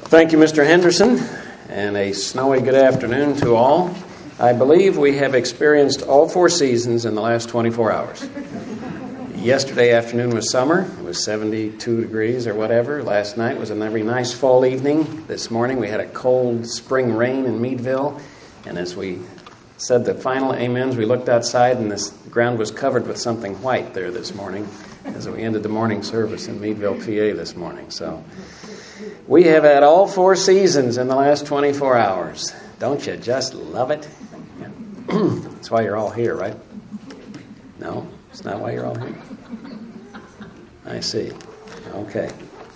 Thank you, Mr. Henderson, and a snowy good afternoon to all. I believe we have experienced all four seasons in the last 24 hours. Yesterday afternoon was summer. It was 72 degrees or whatever. Last night was a very nice fall evening. This morning we had a cold spring rain in Meadville, and as we said the final amens, we looked outside and the ground was covered with something white there this morning as we ended the morning service in Meadville, PA this morning. So we have had all four seasons in the last 24 hours. Don't you just love it? That's why you're all here, right? No? It's not why you're all here? I see. Okay.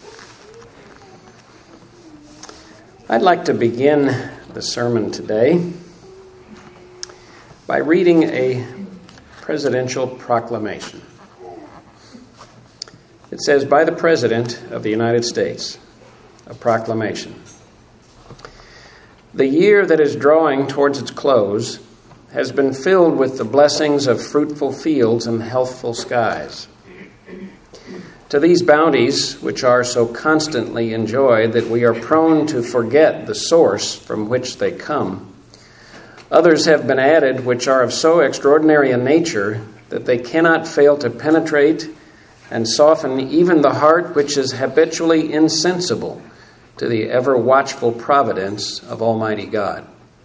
I'd like to begin the sermon today by reading a presidential proclamation. It says, by the President of the United States, a proclamation. The year that is drawing towards its close has been filled with the blessings of fruitful fields and healthful skies. To these bounties, which are so constantly enjoyed that we are prone to forget the source from which they come, others have been added which are of so extraordinary a nature that they cannot fail to penetrate and soften even the heart which is habitually insensible to the ever-watchful providence of Almighty God.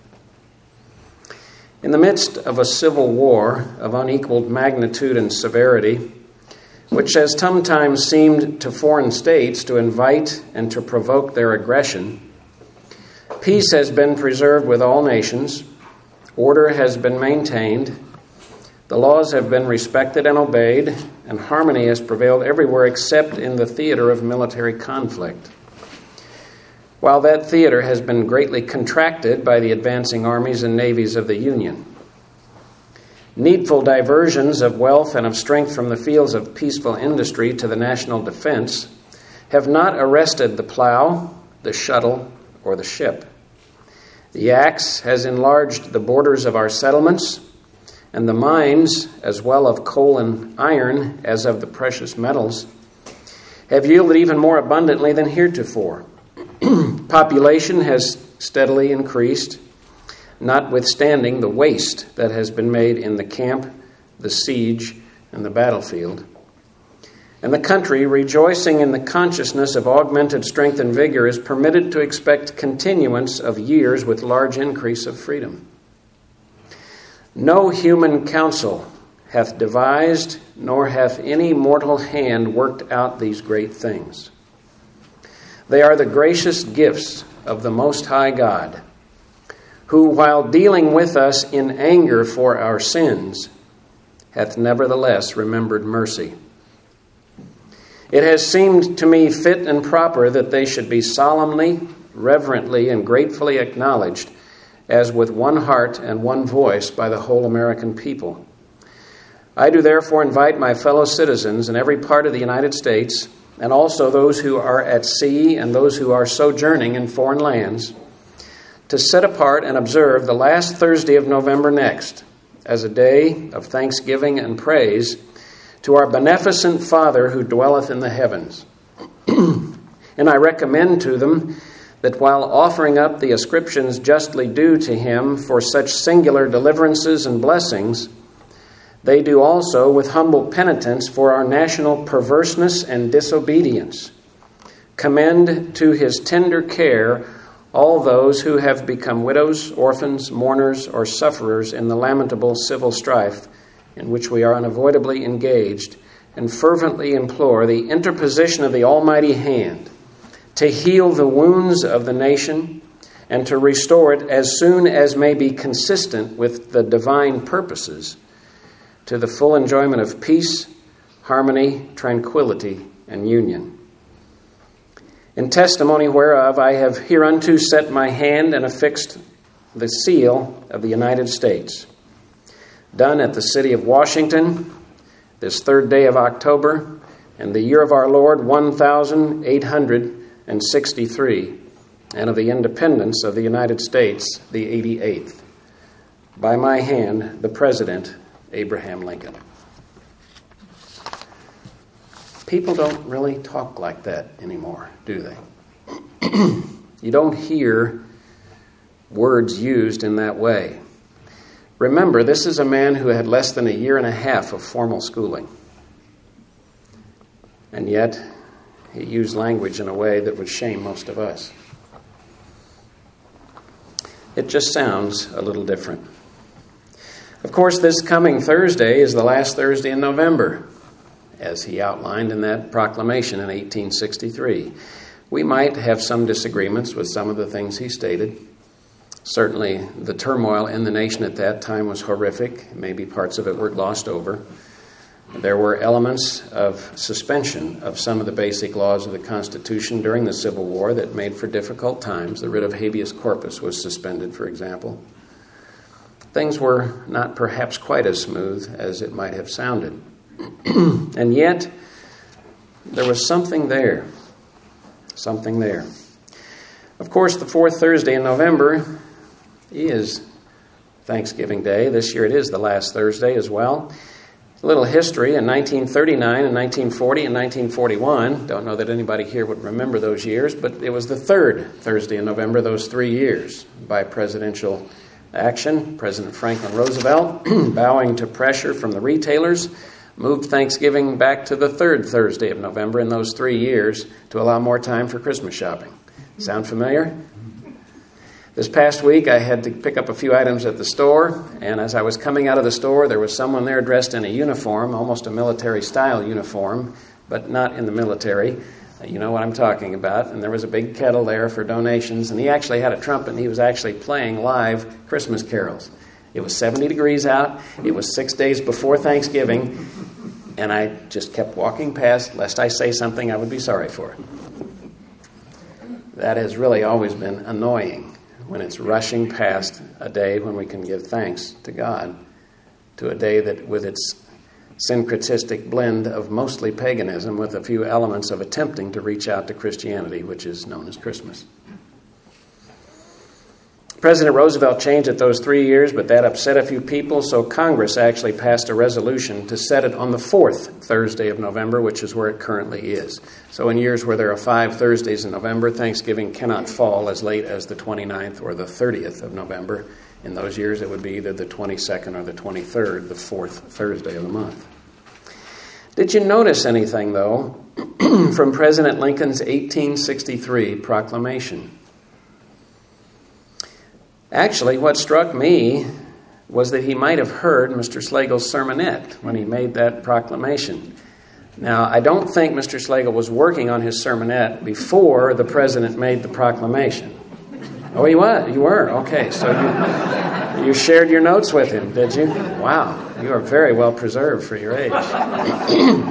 In the midst of a civil war of unequaled magnitude and severity, which has sometimes seemed to foreign states to invite and to provoke their aggression, peace has been preserved with all nations, order has been maintained, the laws have been respected and obeyed, and harmony has prevailed everywhere except in the theater of military conflict. While that theater has been greatly contracted by the advancing armies and navies of the Union. Needful diversions of wealth and of strength from the fields of peaceful industry to the national defense have not arrested the plow, the shuttle, or the ship. The axe has enlarged the borders of our settlements, and the mines, as well of coal and iron as of the precious metals, have yielded even more abundantly than heretofore. Population has steadily increased, notwithstanding the waste that has been made in the camp, the siege, and the battlefield. And the country, rejoicing in the consciousness of augmented strength and vigor, is permitted to expect continuance of years with large increase of freedom. No human counsel hath devised, nor hath any mortal hand worked out these great things. They are the gracious gifts of the Most High God, who, while dealing with us in anger for our sins, hath nevertheless remembered mercy. It has seemed to me fit and proper that they should be solemnly, reverently, and gratefully acknowledged as with one heart and one voice by the whole American people. I do therefore invite my fellow citizens in every part of the United States, and also those who are at sea and those who are sojourning in foreign lands, to set apart and observe the last Thursday of November next as a day of thanksgiving and praise to our beneficent Father who dwelleth in the heavens. And I recommend to them that while offering up the ascriptions justly due to him for such singular deliverances and blessings, they do also with humble penitence for our national perverseness and disobedience. Commend to his tender care all those who have become widows, orphans, mourners, or sufferers in the lamentable civil strife in which we are unavoidably engaged, and fervently implore the interposition of the Almighty hand to heal the wounds of the nation and to restore it as soon as may be consistent with the divine purposes to the full enjoyment of peace, harmony, tranquility, and union. In testimony whereof I have hereunto set my hand and affixed the seal of the United States, done at the city of Washington, this 3rd day of October, and the year of our Lord 1863, and of the independence of the United States, the 88th. By my hand, the President, Abraham Lincoln. People don't really talk like that anymore, do they? You don't hear words used in that way. Remember, this is a man who had less than a year and a half of formal schooling. And yet, he used language in a way that would shame most of us. It just sounds a little different. Of course, this coming Thursday is the last Thursday in November, as he outlined in that proclamation in 1863. We might have some disagreements with some of the things he stated. Certainly, the turmoil in the nation at that time was horrific. Maybe parts of it were glossed over. There were elements of suspension of some of the basic laws of the Constitution during the Civil War that made for difficult times. The writ of habeas corpus was suspended, for example. Things were not perhaps quite as smooth as it might have sounded. And yet, there was something there. Something there. Of course, the fourth Thursday in November is Thanksgiving Day. This year it is the last Thursday as well. A little history. In 1939 and 1940 and 1941, don't know that anybody here would remember those years, but it was the third Thursday in November, those 3 years, by presidential action. President Franklin Roosevelt, bowing to pressure from the retailers, moved Thanksgiving back to the third Thursday of November in those 3 years to allow more time for Christmas shopping. Sound familiar? This past week, I had to pick up a few items at the store, and as I was coming out of the store, there was someone there dressed in a uniform, almost a military-style uniform, but not in the military. You know what I'm talking about. And there was a big kettle there for donations, and he actually had a trumpet, and he was actually playing live Christmas carols. It was 70 degrees out. It was 6 days before Thanksgiving, and I just kept walking past, lest I say something I would be sorry for. That has really always been annoying, when it's rushing past a day when we can give thanks to God, to a day that with its syncretistic blend of mostly paganism with a few elements of attempting to reach out to Christianity, which is known as Christmas. President Roosevelt changed it those 3 years, but that upset a few people, so Congress actually passed a resolution to set it on the fourth Thursday of November, which is where it currently is. So in years where there are 5 Thursdays in November, Thanksgiving cannot fall as late as the 29th or the 30th of November. In those years, it would be either the 22nd or the 23rd, the fourth Thursday of the month. Did you notice anything, though, from President Lincoln's 1863 proclamation? Actually, what struck me was that he might have heard Mr. Slagle's sermonette when he made that proclamation. Now, I don't think Mr. Slagle was working on his sermonette before the president made the proclamation. Oh, he was? You were? Okay, so you shared your notes with him, did you? Wow, you are very well preserved for your age.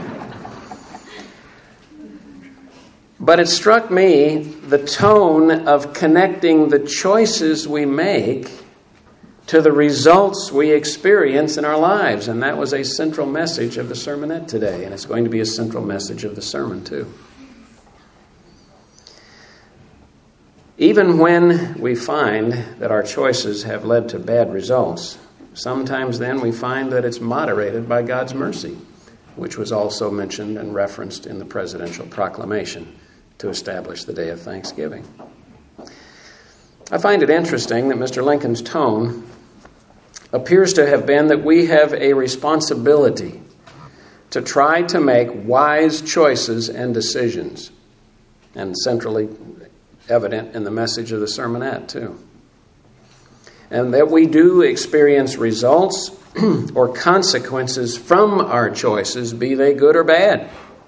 But it struck me the tone of connecting the choices we make to the results we experience in our lives. And that was a central message of the sermonette today. And it's going to be a central message of the sermon, too. Even when we find that our choices have led to bad results, sometimes then we find that it's moderated by God's mercy, which was also mentioned and referenced in the presidential proclamation to establish the day of Thanksgiving. I find it interesting that Mr. Lincoln's tone appears to have been that we have a responsibility to try to make wise choices and decisions, and centrally evident in the message of the sermonette, too. And that we do experience results or consequences from our choices, be they good or bad.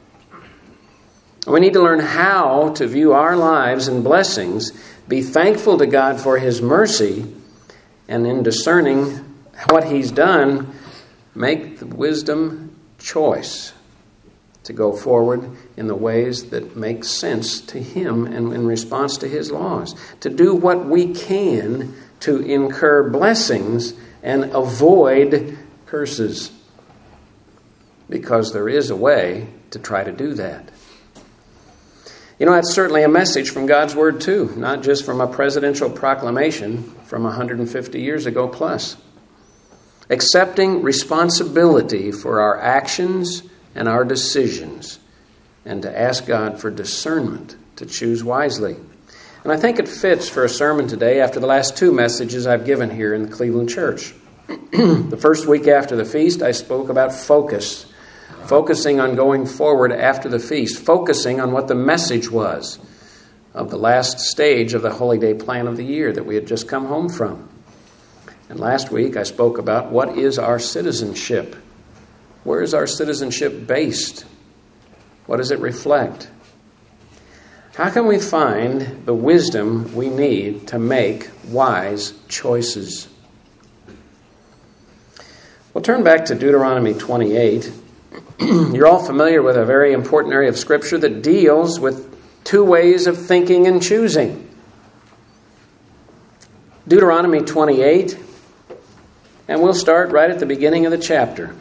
We need to learn how to view our lives and blessings, be thankful to God for His mercy, and in discerning what He's done, make the wisdom choice to go forward in the ways that make sense to Him and in response to His laws. To do what we can to incur blessings and avoid curses. Because there is a way to try to do that. You know, that's certainly a message from God's Word, too, not just from a presidential proclamation from 150 years ago plus. Accepting responsibility for our actions and our decisions, and to ask God for discernment to choose wisely. And I think it fits for a sermon today after the last two messages I've given here in the Cleveland church. The first week after the feast, I spoke about focus. Focusing on going forward after the feast. Focusing on what the message was of the last stage of the Holy Day plan of the year that we had just come home from. And last week I spoke about what is our citizenship. Where is our citizenship based? What does it reflect? How can we find the wisdom we need to make wise choices? Well, turn back to Deuteronomy 28. You're all familiar with a very important area of Scripture that deals with two ways of thinking and choosing. Deuteronomy 28, and we'll start right at the beginning of the chapter.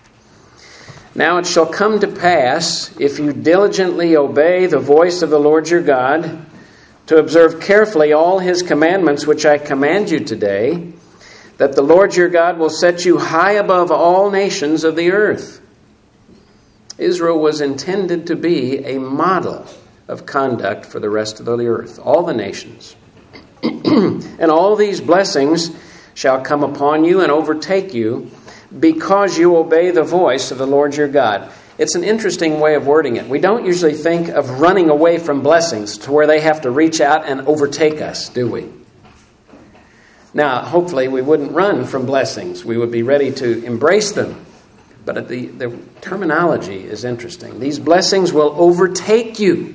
Now it shall come to pass, if you diligently obey the voice of the Lord your God, to observe carefully all his commandments which I command you today, that the Lord your God will set you high above all nations of the earth. Israel was intended to be a model of conduct for the rest of the earth, all the nations. And all these blessings shall come upon you and overtake you because you obey the voice of the Lord your God. It's an interesting way of wording it. We don't usually think of running away from blessings to where they have to reach out and overtake us, do we? Now, hopefully we wouldn't run from blessings. We would be ready to embrace them. But the terminology is interesting. These blessings will overtake you.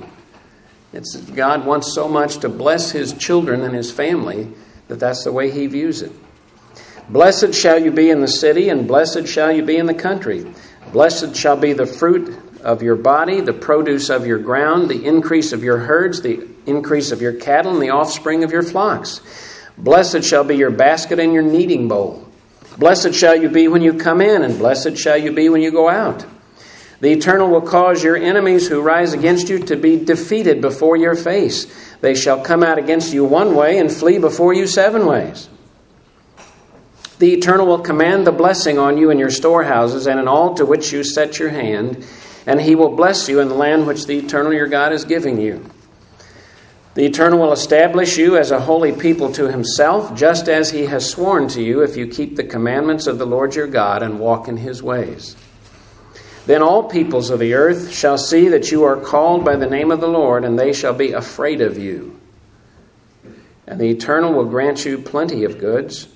God wants so much to bless his children and his family that that's the way he views it. Blessed shall you be in the city, and blessed shall you be in the country. Blessed shall be the fruit of your body, the produce of your ground, the increase of your herds, the increase of your cattle, and the offspring of your flocks. Blessed shall be your basket and your kneading bowl. Blessed shall you be when you come in, and blessed shall you be when you go out. The Eternal will cause your enemies who rise against you to be defeated before your face. They shall come out against you one way and flee before you 7 ways. The Eternal will command the blessing on you in your storehouses and in all to which you set your hand, and he will bless you in the land which the Eternal your God is giving you. The Eternal will establish you as a holy people to himself, just as he has sworn to you, if you keep the commandments of the Lord your God and walk in his ways. Then all peoples of the earth shall see that you are called by the name of the Lord, and they shall be afraid of you. And the Eternal will grant you plenty of goods,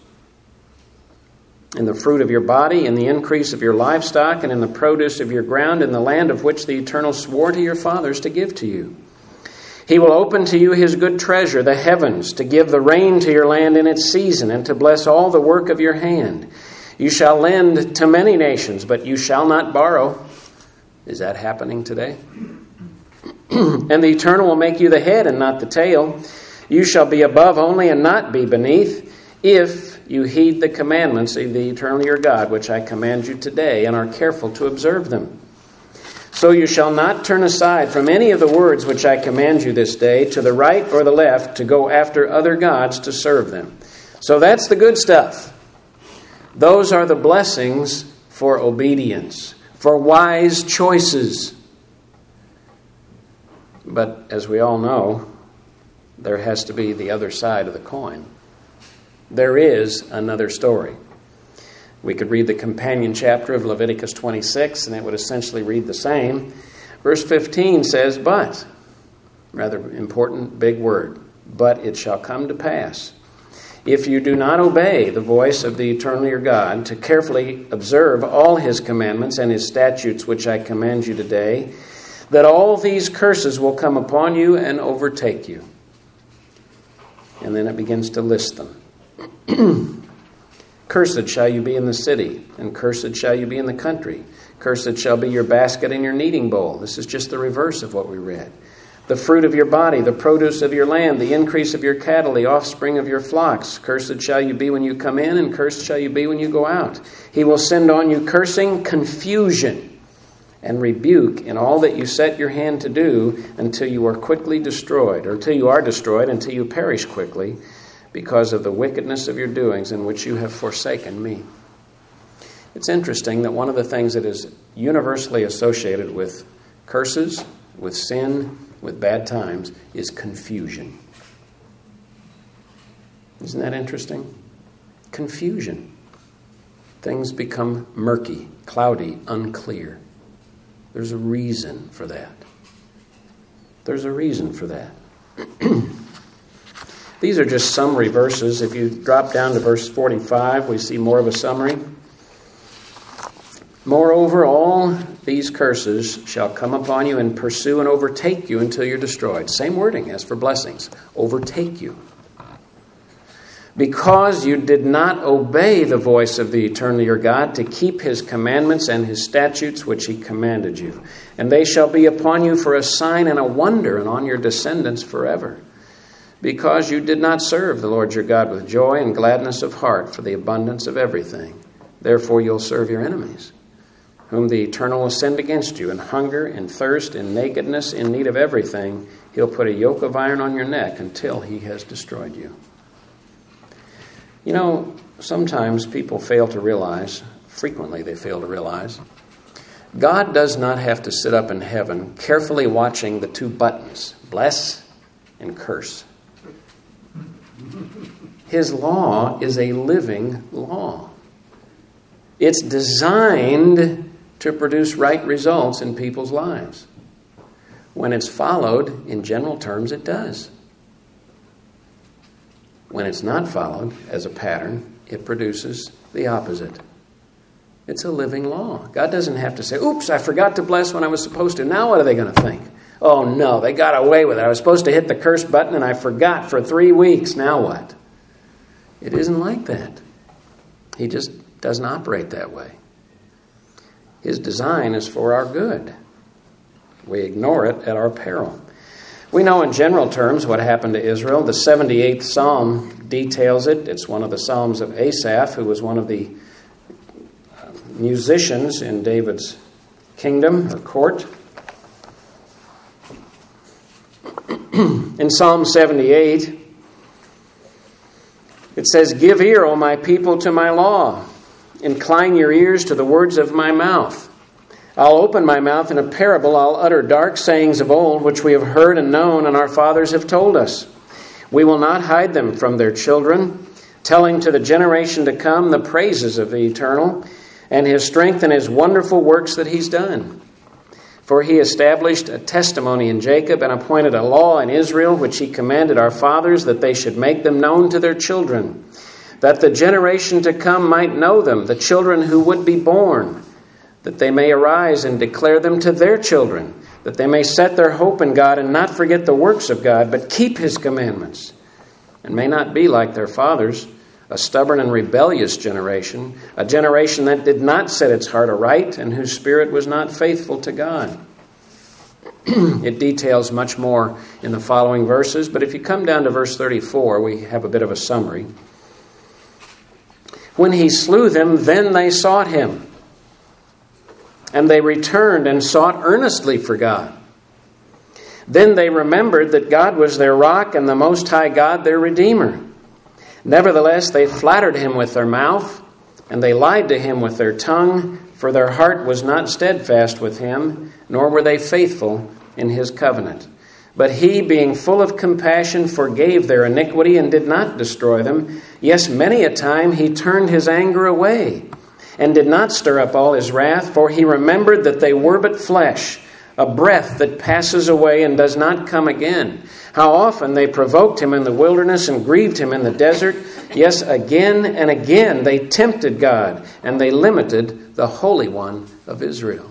in the fruit of your body, in the increase of your livestock, and in the produce of your ground, in the land of which the Eternal swore to your fathers to give to you. He will open to you his good treasure, the heavens, to give the rain to your land in its season, and to bless all the work of your hand. You shall lend to many nations, but you shall not borrow. Is that happening today? And the Eternal will make you the head and not the tail. You shall be above only and not be beneath, if you heed the commandments of the Eternal your God, which I command you today, and are careful to observe them. So you shall not turn aside from any of the words which I command you this day, to the right or the left, to go after other gods to serve them. So that's the good stuff. Those are the blessings for obedience, for wise choices. But as we all know, there has to be the other side of the coin. There is another story. We could read the companion chapter of Leviticus 26, and it would essentially read the same. Verse 15 says, but, rather important big word, but it shall come to pass, if you do not obey the voice of the Eternal your God, to carefully observe all his commandments and his statutes which I command you today, that all these curses will come upon you and overtake you. And then it begins to list them. Cursed shall you be in the city, and cursed shall you be in the country. Cursed shall be your basket and your kneading bowl. This is just the reverse of what we read. The fruit of your body, the produce of your land, the increase of your cattle, the offspring of your flocks. Cursed shall you be when you come in, and cursed shall you be when you go out. He will send on you cursing, confusion, and rebuke in all that you set your hand to do, until you are quickly destroyed, or until you are destroyed, until you perish quickly, because of the wickedness of your doings in which you have forsaken me. It's interesting that one of the things that is universally associated with curses, with sin, with bad times, is confusion. Isn't that interesting? Confusion. Things become murky, cloudy, unclear. There's a reason for that. There's a reason for that. These are just summary verses. If you drop down to verse 45, we see more of a summary. Moreover, all these curses shall come upon you and pursue and overtake you until you're destroyed. Same wording as for blessings. Overtake you. Because you did not obey the voice of the eternal your God to keep his commandments and his statutes which he commanded you. And they shall be upon you for a sign and a wonder, and on your descendants forever. Because you did not serve the Lord your God with joy and gladness of heart for the abundance of everything. Therefore you'll serve your enemies, whom the Eternal will send against you, in hunger, in thirst, in nakedness, in need of everything. He'll put a yoke of iron on your neck until he has destroyed you. You know, sometimes people fail to realize, frequently they fail to realize, God does not have to sit up in heaven carefully watching the two buttons, bless and curse. His law is a living law. It's designed to produce right results in people's lives. When it's followed, in general terms, it does. When it's not followed as a pattern, it produces the opposite. It's a living law. God doesn't have to say, oops, I forgot to bless when I was supposed to. Now what are they going to think? Oh no, they got away with it. I was supposed to hit the curse button and I forgot for 3 weeks. Now what? It isn't like that. He just doesn't operate that way. His design is for our good. We ignore it at our peril. We know in general terms what happened to Israel. The 78th Psalm details it. It's one of the Psalms of Asaph, who was one of the musicians in David's kingdom or court. In Psalm 78, it says, "Give ear, O my people, to my law. Incline your ears to the words of my mouth. I'll open my mouth in a parable. I'll utter dark sayings of old, which we have heard and known, and our fathers have told us. We will not hide them from their children, telling to the generation to come the praises of the Eternal, and his strength and his wonderful works that he's done. For he established a testimony in Jacob and appointed a law in Israel, which he commanded our fathers, that they should make them known to their children, that the generation to come might know them, the children who would be born, that they may arise and declare them to their children, that they may set their hope in God and not forget the works of God, but keep his commandments, and may not be like their fathers, a stubborn and rebellious generation, a generation that did not set its heart aright and whose spirit was not faithful to God." It details much more in the following verses, but if you come down to verse 34, we have a bit of a summary. "When he slew them, then they sought him, and they returned and sought earnestly for God. Then they remembered that God was their rock and the Most High God their Redeemer. Nevertheless, they flattered him with their mouth, and they lied to him with their tongue, for their heart was not steadfast with him, nor were they faithful in his covenant. But he, being full of compassion, forgave their iniquity and did not destroy them. Yes, many a time he turned his anger away, and did not stir up all his wrath, for he remembered that they were but flesh, a breath that passes away and does not come again. How often they provoked him in the wilderness and grieved him in the desert. Yes, again and again they tempted God, and they limited the Holy One of Israel."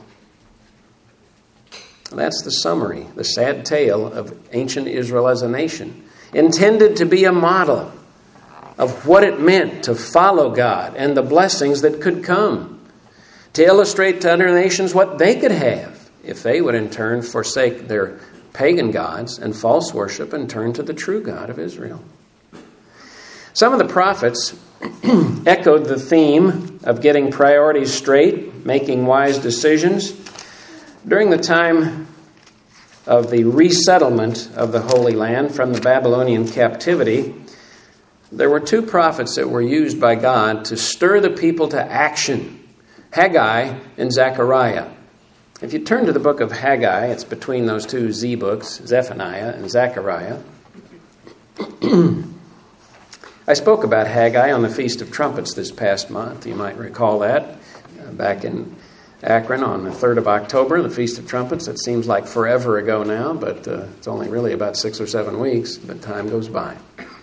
That's the summary, the sad tale of ancient Israel as a nation, intended to be a model of what it meant to follow God and the blessings that could come, to illustrate to other nations what they could have if they would in turn forsake their pagan gods and false worship and turn to the true God of Israel. Some of the prophets echoed the theme of getting priorities straight, making wise decisions. During the time of the resettlement of the Holy Land from the Babylonian captivity, there were 2 prophets that were used by God to stir the people to action, Haggai and Zechariah. If you turn to the book of Haggai, it's between those 2 Z books, Zephaniah and Zechariah. I spoke about Haggai on the Feast of Trumpets this past month. You might recall that back in Akron on the 3rd of October, the Feast of Trumpets. It seems like forever ago now, but it's only really about 6 or 7 weeks, but time goes by.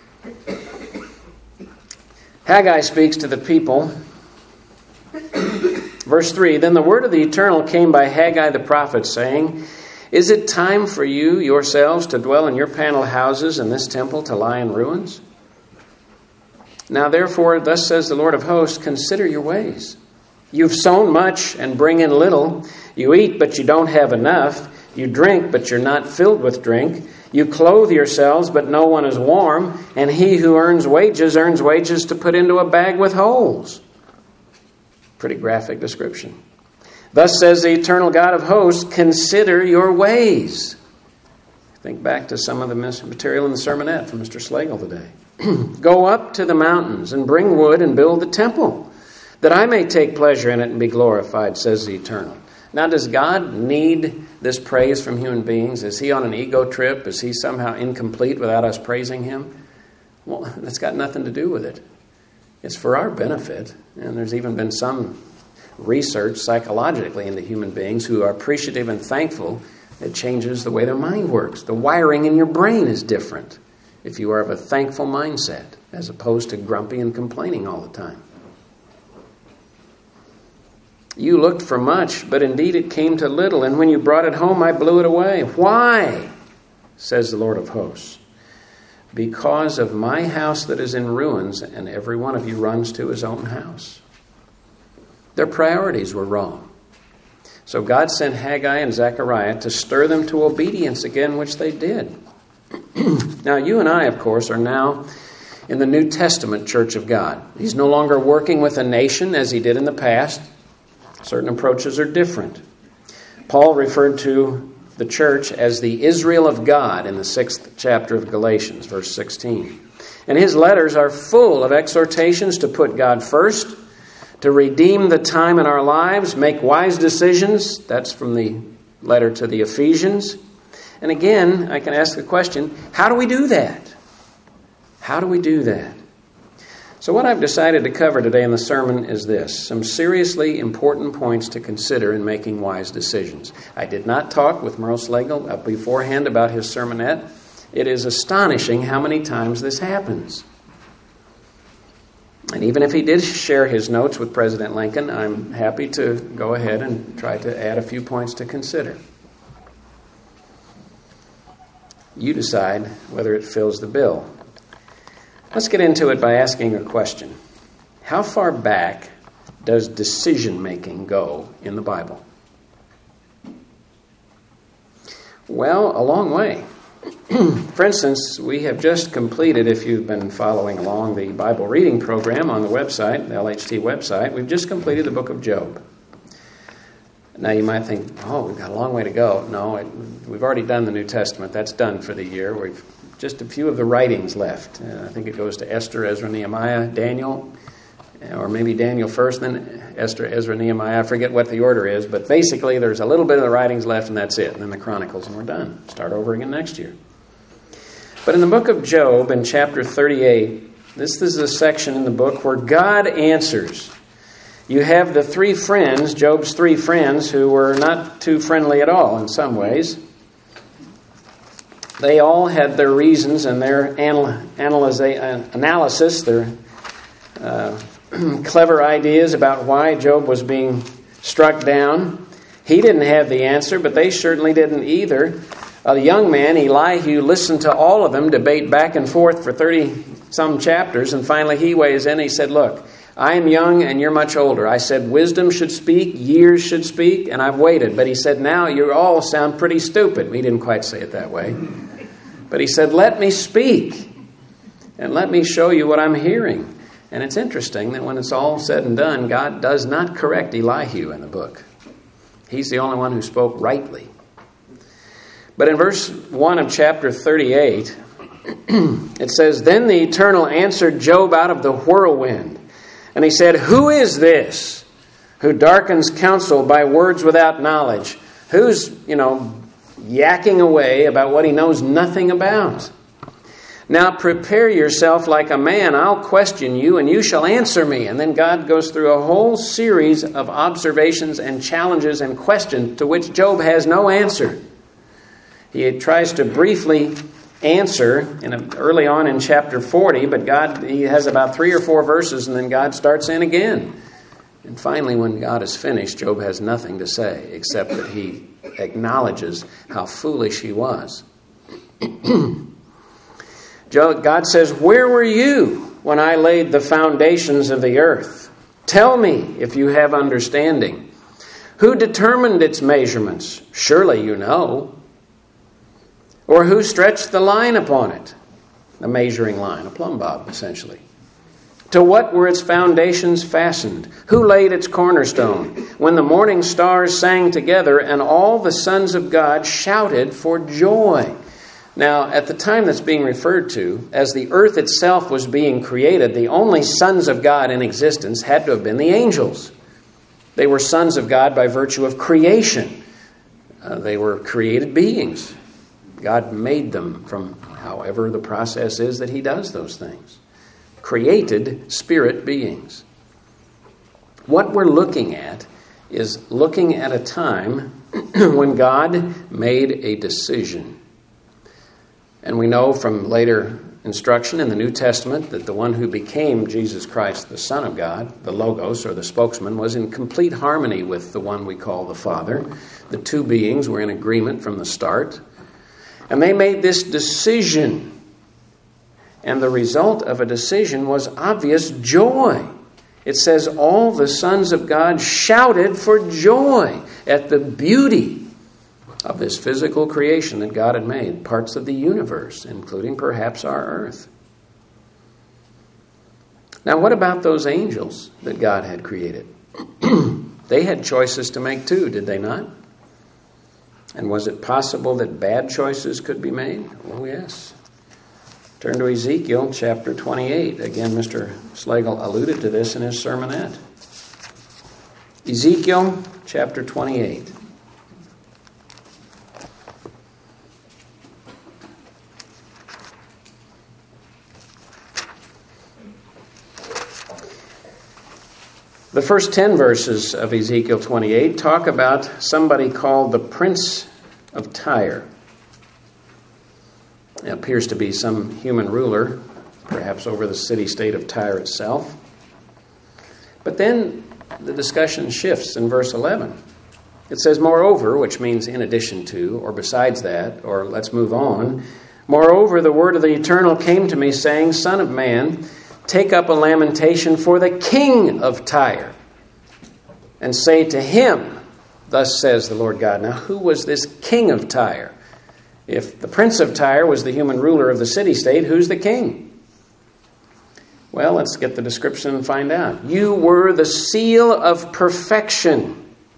Haggai speaks to the people. Verse 3, Then the word of the Eternal came by Haggai the prophet, saying, Is it time for you yourselves to dwell in your paneled houses and this temple to lie in ruins? Now therefore, thus says the Lord of hosts, consider your ways. You've sown much and bring in little. You eat, but you don't have enough. You drink, but you're not filled with drink. You clothe yourselves, but no one is warm. And he who earns wages to put into a bag with holes. Pretty graphic description. Thus says the eternal God of hosts, consider your ways. Think back to some of the material in the sermonette from Mr. Slagle today. Go up to the mountains and bring wood and build the temple, that I may take pleasure in it and be glorified, says the Eternal. Now, does God need this praise from human beings? Is he on an ego trip? Is he somehow incomplete without us praising him? Well, that's got nothing to do with it. It's for our benefit. And there's even been some research psychologically into human beings who are appreciative and thankful. It changes the way their mind works. The wiring in your brain is different if you are of a thankful mindset as opposed to grumpy and complaining all the time. You looked for much, but indeed it came to little, and when you brought it home, I blew it away. Why? Says the Lord of hosts. Because of my house that is in ruins, and every one of you runs to his own house. Their priorities were wrong. So God sent Haggai and Zechariah to stir them to obedience again, which they did. Now, you and I, of course, are now in the New Testament Church of God. He's no longer working with a nation as he did in the past. Certain approaches are different. Paul referred to the church as the Israel of God in the 6th chapter of Galatians, verse 16. And his letters are full of exhortations to put God first, to redeem the time in our lives, make wise decisions. That's from the letter to the Ephesians. And again, I can ask the question, how do we do that? How do we do that? So what I've decided to cover today in the sermon is this: some seriously important points to consider in making wise decisions. I did not talk with Merle Slagle beforehand about his sermonette. It is astonishing how many times this happens. And even if he did share his notes with President Lincoln, I'm happy to go ahead and try to add a few points to consider. You decide whether it fills the bill. Let's get into it by asking a question. How far back does decision-making go in the Bible? Well, a long way. For instance, we have just completed, if you've been following along the Bible reading program on the website, the LHT website, we've just completed the book of Job. Now you might think, we've got a long way to go. No, we've already done the New Testament. That's done for the year. We've just a few of the writings left. I think it goes to Esther, Ezra, Nehemiah, Daniel, or maybe Daniel first, then Esther, Ezra, Nehemiah. I forget what the order is, but basically there's a little bit of the writings left, and that's it. And then the Chronicles, and we're done. Start over again next year. But in the book of Job, in chapter 38, this is a section in the book where God answers. You have the three friends, Job's three friends, who were not too friendly at all in some ways. They all had their reasons and their analysis, their clever ideas about why Job was being struck down. He didn't have the answer, but they certainly didn't either. A young man, Elihu, listened to all of them debate back and forth for 30-some chapters, and finally he weighs in. He said, look, I am young and you're much older. I said wisdom should speak, years should speak, and I've waited. But he said, now you all sound pretty stupid. He didn't quite say it that way. But he said, let me speak and let me show you what I'm hearing. And it's interesting that when it's all said and done, God does not correct Elihu in the book. He's the only one who spoke rightly. But in verse 1 of chapter 38, it says, Then the Eternal answered Job out of the whirlwind. And he said, Who is this who darkens counsel by words without knowledge? Who's, yakking away about what he knows nothing about? Now prepare yourself like a man. I'll question you, and you shall answer me. And then God goes through a whole series of observations and challenges and questions to which Job has no answer. He tries to briefly answer early on in chapter 40, but he has about 3 or 4 verses, and then God starts in again. And finally, when God is finished, Job has nothing to say except that he acknowledges how foolish he was. God says, "Where were you when I laid the foundations of the earth? Tell me if you have understanding. Who determined its measurements? Surely you know. Or who stretched the line upon it?" A measuring line, a plumb bob, essentially. "To what were its foundations fastened? Who laid its cornerstone? When the morning stars sang together and all the sons of God shouted for joy." Now, at the time that's being referred to, as the earth itself was being created, the only sons of God in existence had to have been the angels. They were sons of God by virtue of creation. They were created beings. God made them from however the process is that he does those things. Created spirit beings. What we're looking at is looking at a time when God made a decision. And we know from later instruction in the New Testament that the one who became Jesus Christ, the Son of God, the Logos or the spokesman, was in complete harmony with the one we call the Father. The two beings were in agreement from the start. And they made this decision. And the result of a decision was obvious joy. It says all the sons of God shouted for joy at the beauty of this physical creation that God had made, parts of the universe, including perhaps our earth. Now, what about those angels that God had created? They had choices to make too, did they not? And was it possible that bad choices could be made? Oh, yes. Turn to Ezekiel chapter 28. Again, Mr. Slagle alluded to this in his sermonette. Ezekiel chapter 28. The first 10 verses of Ezekiel 28 talk about somebody called the Prince of Tyre. It appears to be some human ruler, perhaps over the city-state of Tyre itself. But then the discussion shifts in verse 11. It says, "Moreover," which means in addition to, or besides that, or let's move on. "Moreover, the word of the Eternal came to me, saying, Son of man, take up a lamentation for the king of Tyre, and say to him, Thus says the Lord God." Now, who was this king of Tyre? If the prince of Tyre was the human ruler of the city-state, who's the king? Well, let's get the description and find out. "You were the seal of perfection,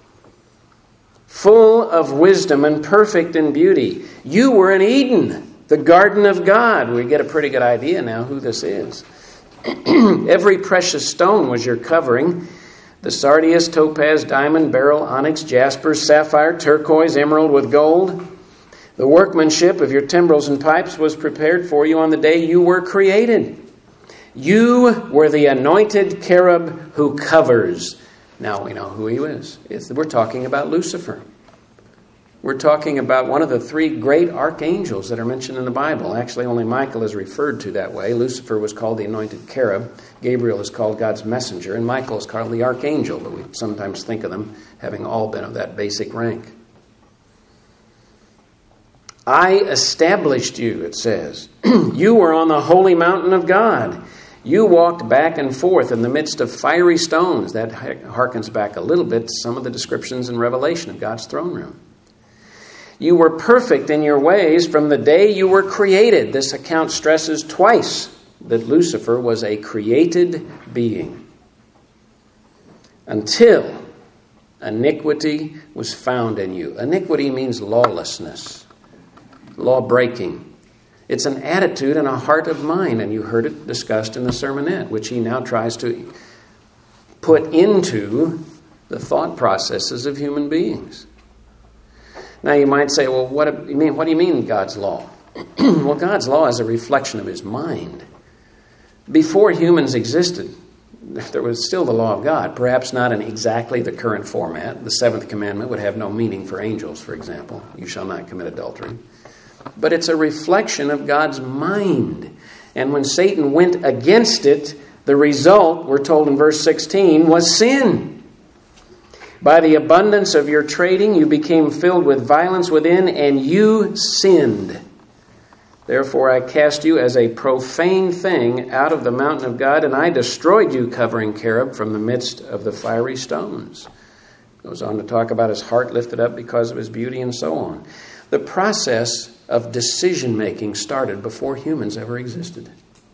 full of wisdom and perfect in beauty. You were in Eden, the garden of God." We get a pretty good idea now who this is. "Every precious stone was your covering. The sardius, topaz, diamond, beryl, onyx, jasper, sapphire, turquoise, emerald with gold. The workmanship of your timbrels and pipes was prepared for you on the day you were created. You were the anointed cherub who covers." Now we know who he is. We're talking about Lucifer. We're talking about one of the 3 great archangels that are mentioned in the Bible. Actually, only Michael is referred to that way. Lucifer was called the anointed cherub. Gabriel is called God's messenger. And Michael is called the archangel, but we sometimes think of them having all been of that basic rank. "I established you," it says. "You were on the holy mountain of God. You walked back and forth in the midst of fiery stones." That harkens back a little bit to some of the descriptions in Revelation of God's throne room. "You were perfect in your ways from the day you were created." This account stresses twice that Lucifer was a created being. "Until iniquity was found in you." Iniquity means lawlessness, law-breaking. It's an attitude and a heart of mind, and you heard it discussed in the sermonette, which he now tries to put into the thought processes of human beings. Now you might say, well, what do you mean God's law? Well, God's law is a reflection of his mind. Before humans existed, there was still the law of God, perhaps not in exactly the current format. The seventh commandment would have no meaning for angels, for example. You shall not commit adultery. But it's a reflection of God's mind. And when Satan went against it, the result, we're told in verse 16, was sin. By the abundance of your trading, you became filled with violence within, and you sinned. Therefore I cast you as a profane thing out of the mountain of God, and I destroyed you, covering cherub, from the midst of the fiery stones. Goes on to talk about his heart lifted up because of his beauty and so on. The process of decision-making started before humans ever existed.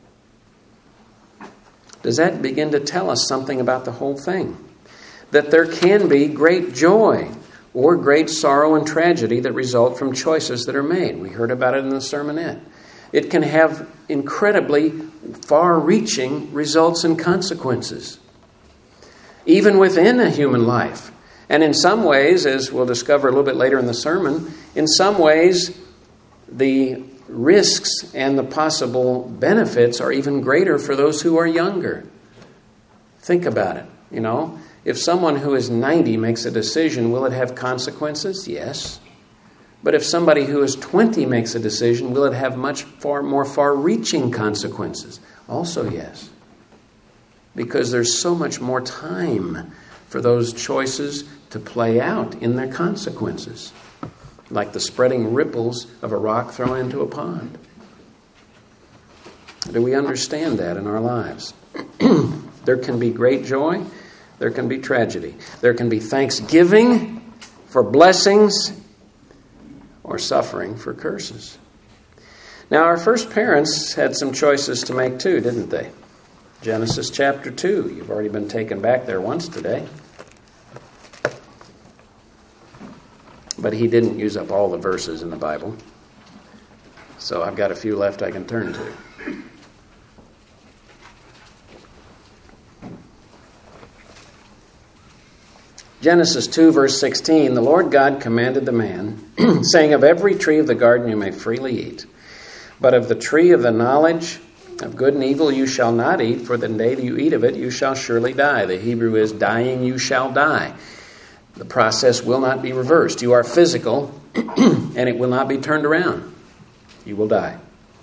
Does that begin to tell us something about the whole thing? That there can be great joy or great sorrow and tragedy that result from choices that are made. We heard about it in the sermonette. It can have incredibly far-reaching results and consequences, even within a human life. And in some ways, as we'll discover a little bit later in the sermon, in some ways, the risks and the possible benefits are even greater for those who are younger. Think about it, If someone who is 90 makes a decision, will it have consequences? Yes. But if somebody who is 20 makes a decision, will it have far more far-reaching consequences? Also, yes. Because there's so much more time for those choices to play out in their consequences, like the spreading ripples of a rock thrown into a pond. Do we understand that in our lives? There can be great joy. There can be tragedy. There can be thanksgiving for blessings or suffering for curses. Now, our first parents had some choices to make too, didn't they? Genesis chapter 2. You've already been taken back there once today. But he didn't use up all the verses in the Bible. So I've got a few left I can turn to. Genesis 2, verse 16, the Lord God commanded the man, saying, of every tree of the garden you may freely eat, but of the tree of the knowledge of good and evil you shall not eat, for the day that you eat of it you shall surely die. The Hebrew is dying, you shall die. The process will not be reversed. You are physical, and it will not be turned around. You will die.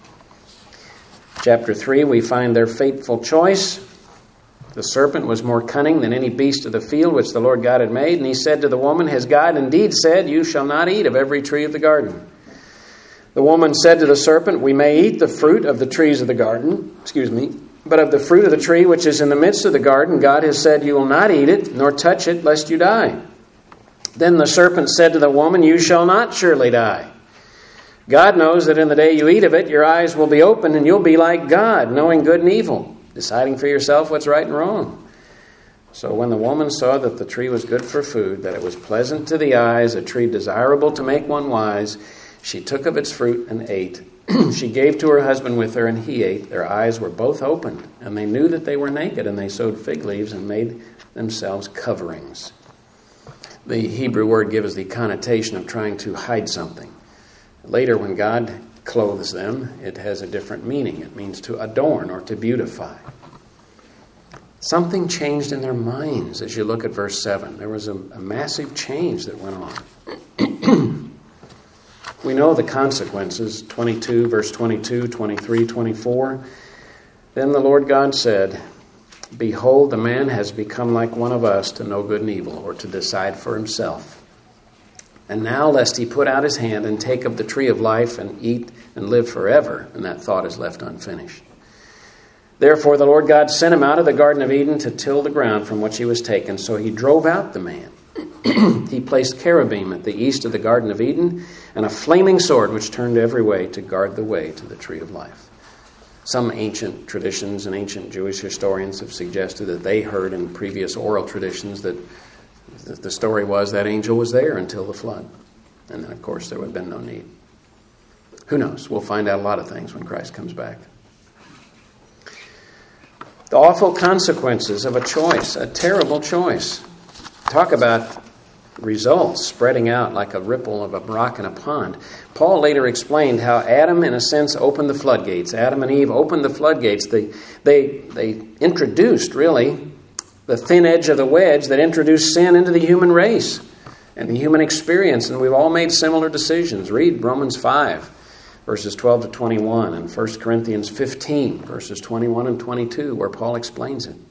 Chapter 3, we find their fateful choice. The serpent was more cunning than any beast of the field which the Lord God had made. And he said to the woman, has God indeed said, you shall not eat of every tree of the garden? The woman said to the serpent, we may eat the fruit of the trees of the garden, but of the fruit of the tree which is in the midst of the garden, God has said, you will not eat it, nor touch it, lest you die. Then the serpent said to the woman, you shall not surely die. God knows that in the day you eat of it, your eyes will be opened, and you'll be like God, knowing good and evil, deciding for yourself what's right and wrong. So when the woman saw that the tree was good for food, that it was pleasant to the eyes, a tree desirable to make one wise, she took of its fruit and ate. She gave to her husband with her, and he ate. Their eyes were both opened, and they knew that they were naked, and they sewed fig leaves and made themselves coverings. The Hebrew word gives the connotation of trying to hide something. Later, when God clothes them, it has a different meaning. It means to adorn or to beautify. Something changed in their minds as you look at verse 7. There was a massive change that went on. We know the consequences, 22, verse 22, 23, 24. Then the Lord God said, behold, the man has become like one of us to know good and evil, or to decide for himself. And now, lest he put out his hand and take of the tree of life and eat and live forever. And that thought is left unfinished. Therefore, the Lord God sent him out of the Garden of Eden to till the ground from which he was taken. So he drove out the man. He placed cherubim at the east of the Garden of Eden and a flaming sword which turned every way to guard the way to the tree of life. Some ancient traditions and ancient Jewish historians have suggested that they heard in previous oral traditions that the story was that angel was there until the flood. And then, of course, there would have been no need. Who knows? We'll find out a lot of things when Christ comes back. The awful consequences of a choice, a terrible choice. Talk about results spreading out like a ripple of a rock in a pond. Paul later explained how Adam, in a sense, opened the floodgates. Adam and Eve opened the floodgates. They introduced, really, the thin edge of the wedge that introduced sin into the human race and the human experience. And we've all made similar decisions. Read Romans 5, verses 12 to 21, and 1 Corinthians 15, verses 21 and 22, where Paul explains it.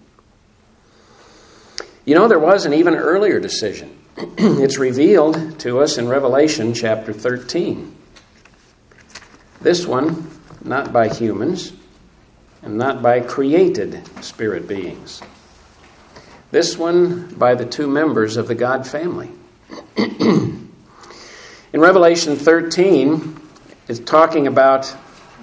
You know, there was an even earlier decision. It's revealed to us in Revelation chapter 13. This one, not by humans, and not by created spirit beings. This one by the two members of the God family. In Revelation 13, it's talking about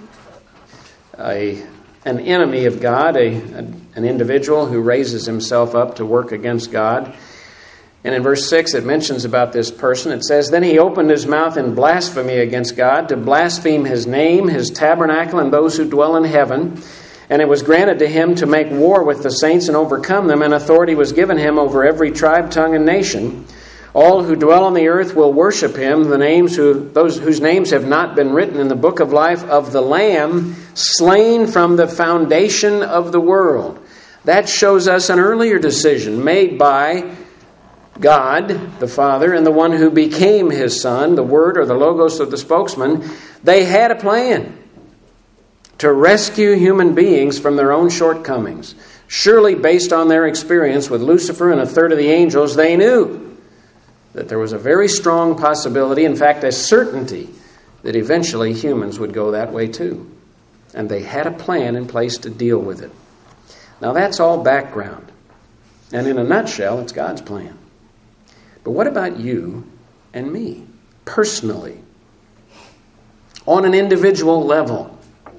an enemy of God, an individual who raises himself up to work against God. And in verse 6, it mentions about this person. It says, "Then he opened his mouth in blasphemy against God, to blaspheme his name, his tabernacle, and those who dwell in heaven. And it was granted to him to make war with the saints and overcome them, and authority was given him over every tribe, tongue, and nation. All who dwell on the earth will worship him, those whose names have not been written in the book of life of the Lamb, slain from the foundation of the world." That shows us an earlier decision made by God, the Father, and the one who became his Son, the Word or the Logos of the spokesman. They had a plan to rescue human beings from their own shortcomings. Surely based on their experience with Lucifer and a third of the angels, they knew that there was a very strong possibility, in fact a certainty, that eventually humans would go that way too. And they had a plan in place to deal with it. Now that's all background. And in a nutshell, it's God's plan. But what about you and me, personally? On an individual level.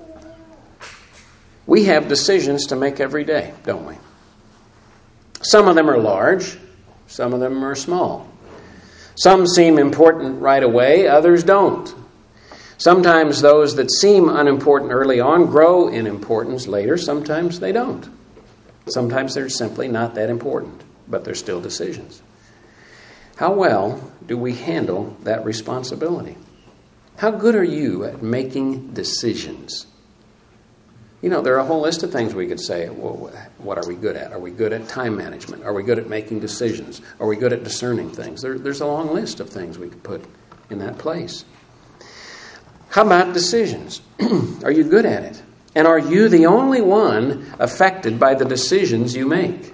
We have decisions to make every day, don't we? Some of them are large, some of them are small. Some seem important right away, others don't. Sometimes those that seem unimportant early on grow in importance later, sometimes they don't. Sometimes they're simply not that important, but they're still decisions. How well do we handle that responsibility? How good are you at making decisions? You know, there are a whole list of things we could say. Well, what are we good at? Are we good at time management? Are we good at making decisions? Are we good at discerning things? There's a long list of things we could put in that place. How about decisions? Are you good at it? And are you the only one affected by the decisions you make?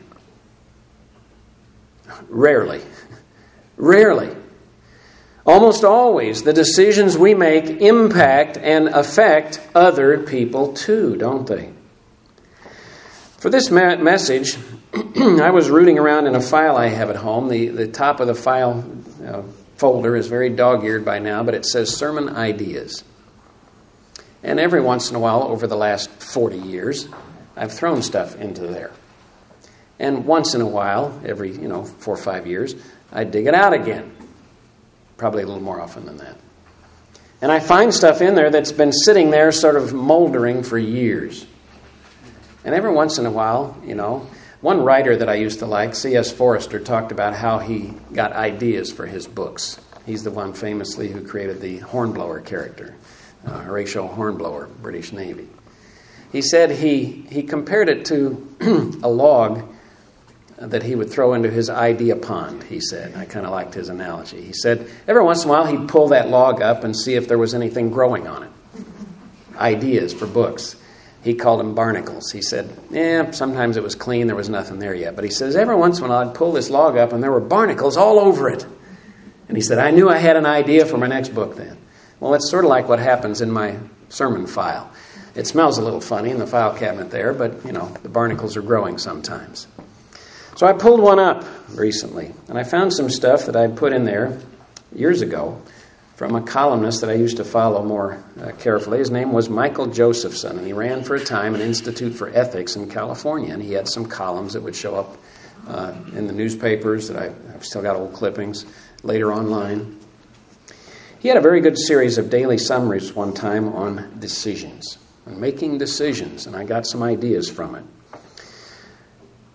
Rarely. Rarely. Almost always, the decisions we make impact and affect other people too, don't they? For this message, I was rooting around in a file I have at home. The top of the file folder is very dog-eared by now, but it says Sermon Ideas. And every once in a while, over the last 40 years, I've thrown stuff into there. And once in a while, every 4 or 5 years, I dig it out again. Probably a little more often than that. And I find stuff in there that's been sitting there sort of moldering for years. And every once in a while, one writer that I used to like, C.S. Forrester, talked about how he got ideas for his books. He's the one famously who created the Hornblower character, Horatio Hornblower, British Navy. He said he compared it to a log that he would throw into his idea pond, he said. I kind of liked his analogy. He said every once in a while he'd pull that log up and see if there was anything growing on it. Ideas for books. He called them barnacles. He said, sometimes it was clean, there was nothing there yet. But he says every once in a while I'd pull this log up and there were barnacles all over it. And he said, I knew I had an idea for my next book then. Well, it's sort of like what happens in my sermon file. It smells a little funny in the file cabinet there, but, the barnacles are growing sometimes. So I pulled one up recently, and I found some stuff that I'd put in there years ago from a columnist that I used to follow more carefully. His name was Michael Josephson, and he ran for a time an Institute for Ethics in California, and he had some columns that would show up in the newspapers that I've still got old clippings, later online. He had a very good series of daily summaries one time on decisions, on making decisions, and I got some ideas from it.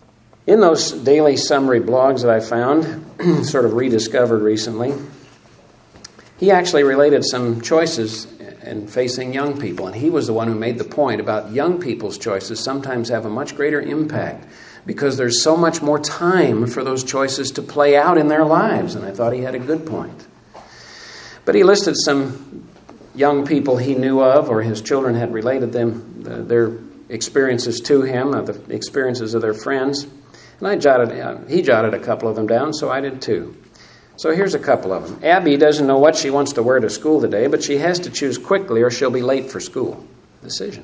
In those daily summary blogs that I found, sort of rediscovered recently, he actually related some choices in facing young people. And he was the one who made the point about young people's choices sometimes have a much greater impact because there's so much more time for those choices to play out in their lives. And I thought he had a good point. But he listed some young people he knew of, or his children had related their experiences to him, the experiences of their friends. And he jotted a couple of them down, so I did too. So here's a couple of them. Abby doesn't know what she wants to wear to school today, but she has to choose quickly or she'll be late for school. Decision.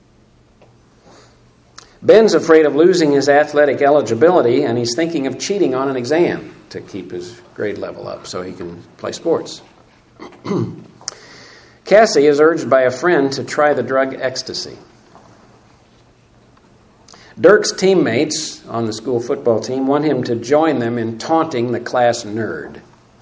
Ben's afraid of losing his athletic eligibility, and he's thinking of cheating on an exam to keep his grade level up so he can play sports. Cassie is urged by a friend to try the drug ecstasy. Dirk's teammates on the school football team want him to join them in taunting the class nerd.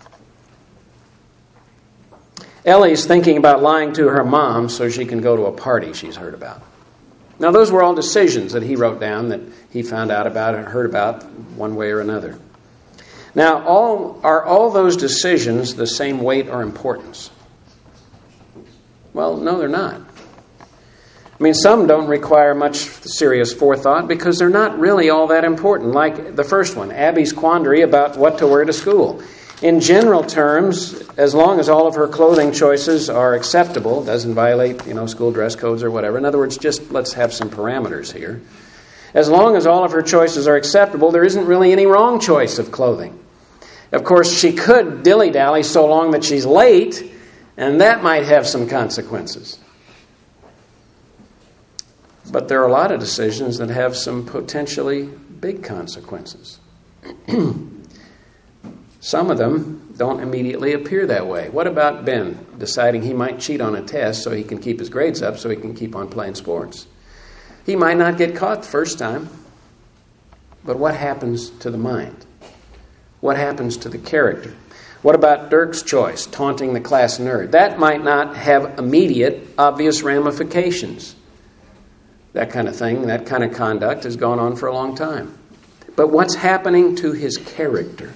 Ellie's thinking about lying to her mom so she can go to a party she's heard about. Now, those were all decisions that he wrote down that he found out about and heard about one way or another. Now, are all those decisions the same weight or importance? Well, no, they're not. I mean, some don't require much serious forethought because they're not really all that important. Like the first one, Abby's quandary about what to wear to school. In general terms, as long as all of her clothing choices are acceptable, doesn't violate, school dress codes or whatever. In other words, just let's have some parameters here. As long as all of her choices are acceptable, there isn't really any wrong choice of clothing. Of course, she could dilly-dally so long that she's late, and that might have some consequences. But there are a lot of decisions that have some potentially big consequences. Some of them don't immediately appear that way. What about Ben deciding he might cheat on a test so he can keep his grades up so he can keep on playing sports? He might not get caught the first time, but what happens to the mind? What happens to the character? What about Dirk's choice, taunting the class nerd? That might not have immediate, obvious ramifications. That kind of thing, that kind of conduct has gone on for a long time. But what's happening to his character?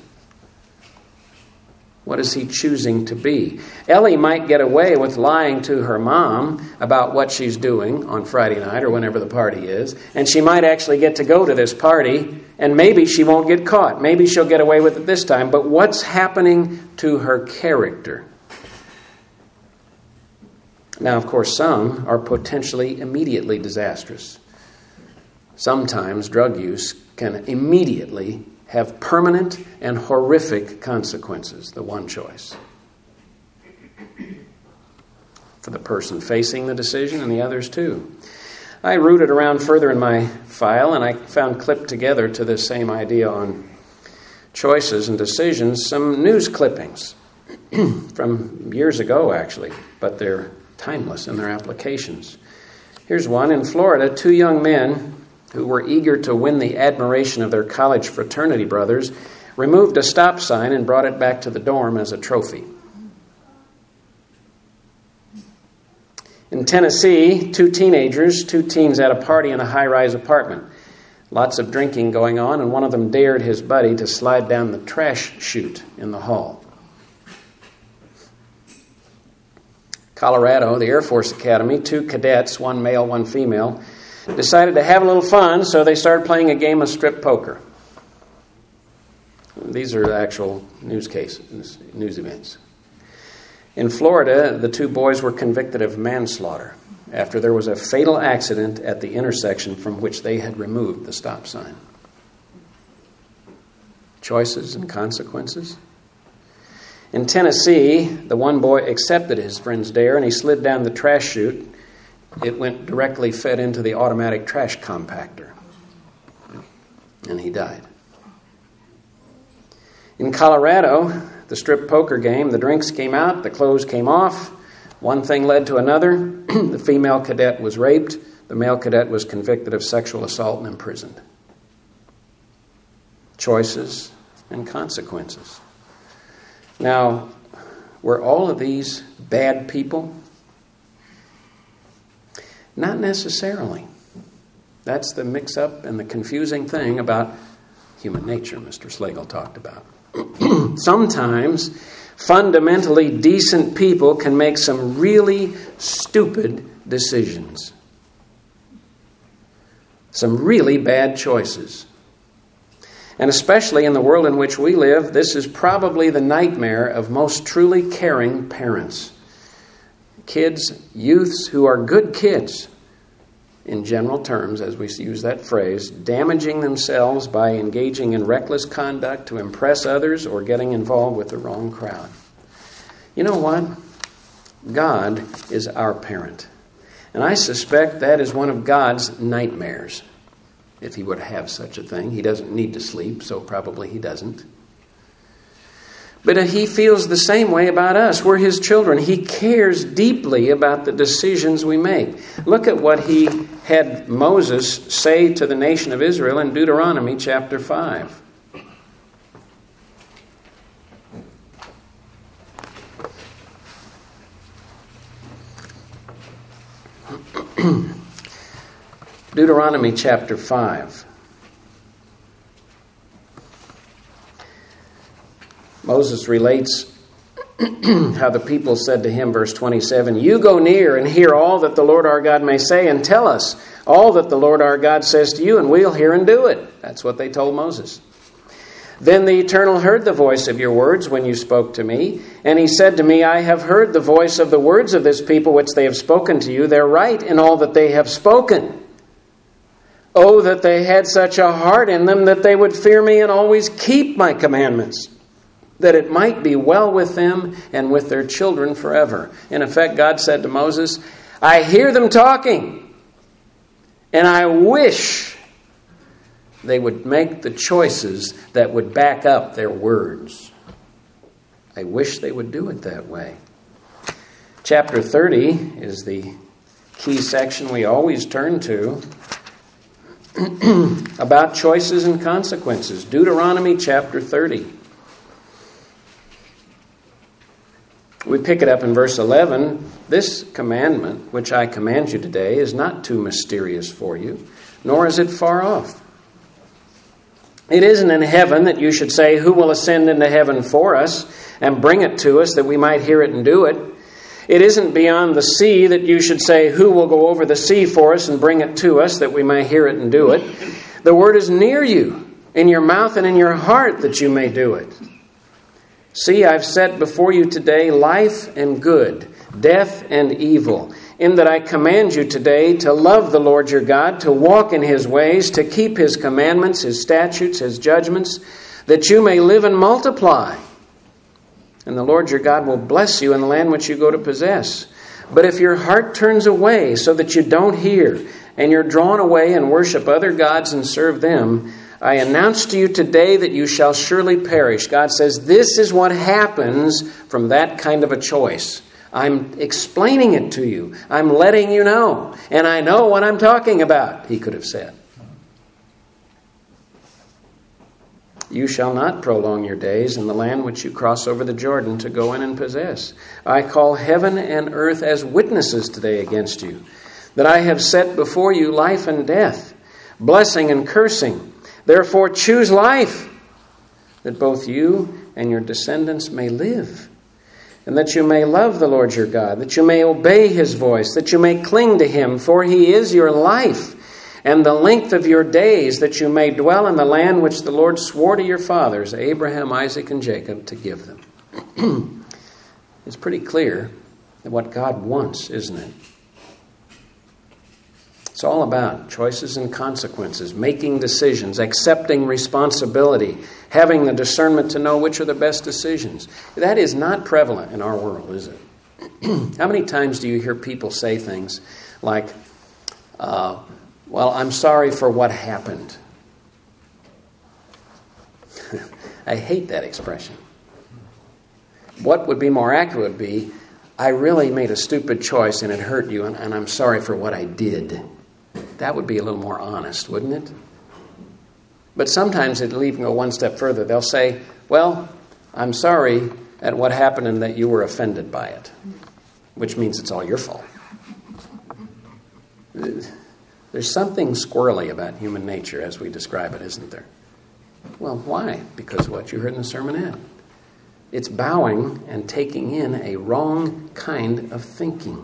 What is he choosing to be? Ellie might get away with lying to her mom about what she's doing on Friday night or whenever the party is, and she might actually get to go to this party, and maybe she won't get caught. Maybe she'll get away with it this time. But what's happening to her character? Now, of course, some are potentially immediately disastrous. Sometimes drug use can immediately have permanent and horrific consequences, the one choice. For the person facing the decision and the others too. I rooted around further in my file and I found clipped together to this same idea on choices and decisions some news clippings from years ago actually, but they're timeless in their applications. Here's one. In Florida, 2 young men who were eager to win the admiration of their college fraternity brothers removed a stop sign and brought it back to the dorm as a trophy. In Tennessee, 2 teens at a party in a high-rise apartment. Lots of drinking going on, and one of them dared his buddy to slide down the trash chute in the hall. Colorado, the Air Force Academy, 2 cadets, 1 male, 1 female, decided to have a little fun, so they started playing a game of strip poker. These are actual news events. In Florida, the 2 boys were convicted of manslaughter after there was a fatal accident at the intersection from which they had removed the stop sign. Choices and consequences. In Tennessee, the one boy accepted his friend's dare and he slid down the trash chute. It went directly fed into the automatic trash compactor. And he died. In Colorado, the strip poker game, the drinks came out, the clothes came off. One thing led to another. The female cadet was raped. The male cadet was convicted of sexual assault and imprisoned. Choices and consequences. Now, were all of these bad people? Not necessarily. That's the mix-up and the confusing thing about human nature Mr. Slagle talked about. Sometimes fundamentally decent people can make some really stupid decisions. Some really bad choices. And especially in the world in which we live, this is probably the nightmare of most truly caring parents. Kids, youths who are good kids, in general terms, as we use that phrase, damaging themselves by engaging in reckless conduct to impress others or getting involved with the wrong crowd. You know what? God is our parent. And I suspect that is one of God's nightmares. If he would have such a thing. He doesn't need to sleep, so probably he doesn't. But he feels the same way about us. We're his children. He cares deeply about the decisions we make. Look at what he had Moses say to the nation of Israel in Deuteronomy chapter 5. Deuteronomy chapter 5. Moses relates how the people said to him, verse 27, "You go near and hear all that the Lord our God may say, and tell us all that the Lord our God says to you, and we'll hear and do it." That's what they told Moses. "Then the Eternal heard the voice of your words when you spoke to me. And he said to me, I have heard the voice of the words of this people which they have spoken to you. They're right in all that they have spoken. Oh, that they had such a heart in them that they would fear me and always keep my commandments, that it might be well with them and with their children forever." In effect, God said to Moses, I hear them talking, and I wish they would make the choices that would back up their words. I wish they would do it that way. Chapter 30 is the key section we always turn to about choices and consequences. Deuteronomy chapter 30. We pick it up in verse 11. "This commandment, which I command you today, is not too mysterious for you, nor is it far off. It isn't in heaven that you should say, who will ascend into heaven for us and bring it to us that we might hear it and do it? It isn't beyond the sea that you should say, who will go over the sea for us and bring it to us that we may hear it and do it? The word is near you, in your mouth and in your heart, that you may do it. See, I've set before you today life and good, death and evil, in that I command you today to love the Lord your God, to walk in his ways, to keep his commandments, his statutes, his judgments, that you may live and multiply. And the Lord your God will bless you in the land which you go to possess. But if your heart turns away so that you don't hear, and you're drawn away and worship other gods and serve them, I announce to you today that you shall surely perish." God says this is what happens from that kind of a choice. I'm explaining it to you. I'm letting you know. And I know what I'm talking about, he could have said. "You shall not prolong your days in the land which you cross over the Jordan to go in and possess. I call heaven and earth as witnesses today against you, that I have set before you life and death, blessing and cursing. Therefore choose life, that both you and your descendants may live, and that you may love the Lord your God, that you may obey his voice, that you may cling to him, for he is your life, and the length of your days, that you may dwell in the land which the Lord swore to your fathers, Abraham, Isaac, and Jacob, to give them." It's pretty clear what God wants, isn't it? It's all about choices and consequences, making decisions, accepting responsibility, having the discernment to know which are the best decisions. That is not prevalent in our world, is it? How many times do you hear people say things like, well, I'm sorry for what happened? I hate that expression. What would be more accurate would be, I really made a stupid choice and it hurt you, and I'm sorry for what I did. That would be a little more honest, wouldn't it? But sometimes it'll even go one step further. They'll say, well, I'm sorry at what happened and that you were offended by it, which means it's all your fault. There's something squirrely about human nature as we describe it, isn't there? Well, why? Because of what you heard in the sermonette. It's bowing and taking in a wrong kind of thinking.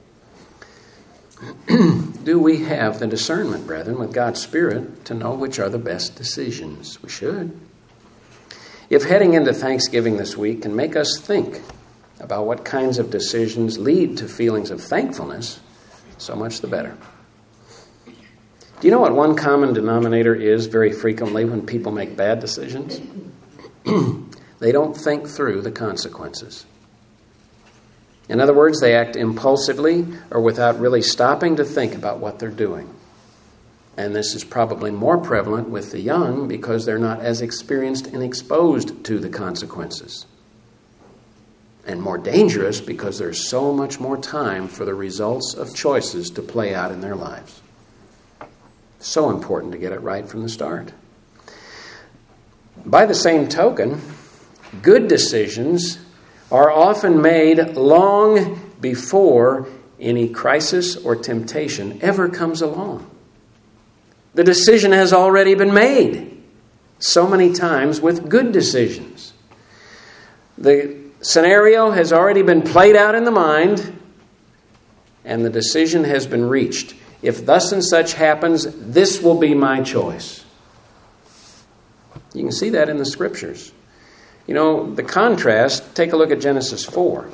Do we have the discernment, brethren, with God's Spirit to know which are the best decisions? We should. If heading into Thanksgiving this week can make us think about what kinds of decisions lead to feelings of thankfulness, so much the better. Do you know what one common denominator is very frequently when people make bad decisions? They don't think through the consequences. In other words, they act impulsively or without really stopping to think about what they're doing. And this is probably more prevalent with the young because they're not as experienced and exposed to the consequences. And more dangerous because there's so much more time for the results of choices to play out in their lives. So important to get it right from the start. By the same token, good decisions are often made long before any crisis or temptation ever comes along. The decision has already been made so many times with good decisions. The scenario has already been played out in the mind, and the decision has been reached. If thus and such happens, this will be my choice. You can see that in the Scriptures. You know, the contrast, take a look at Genesis 4.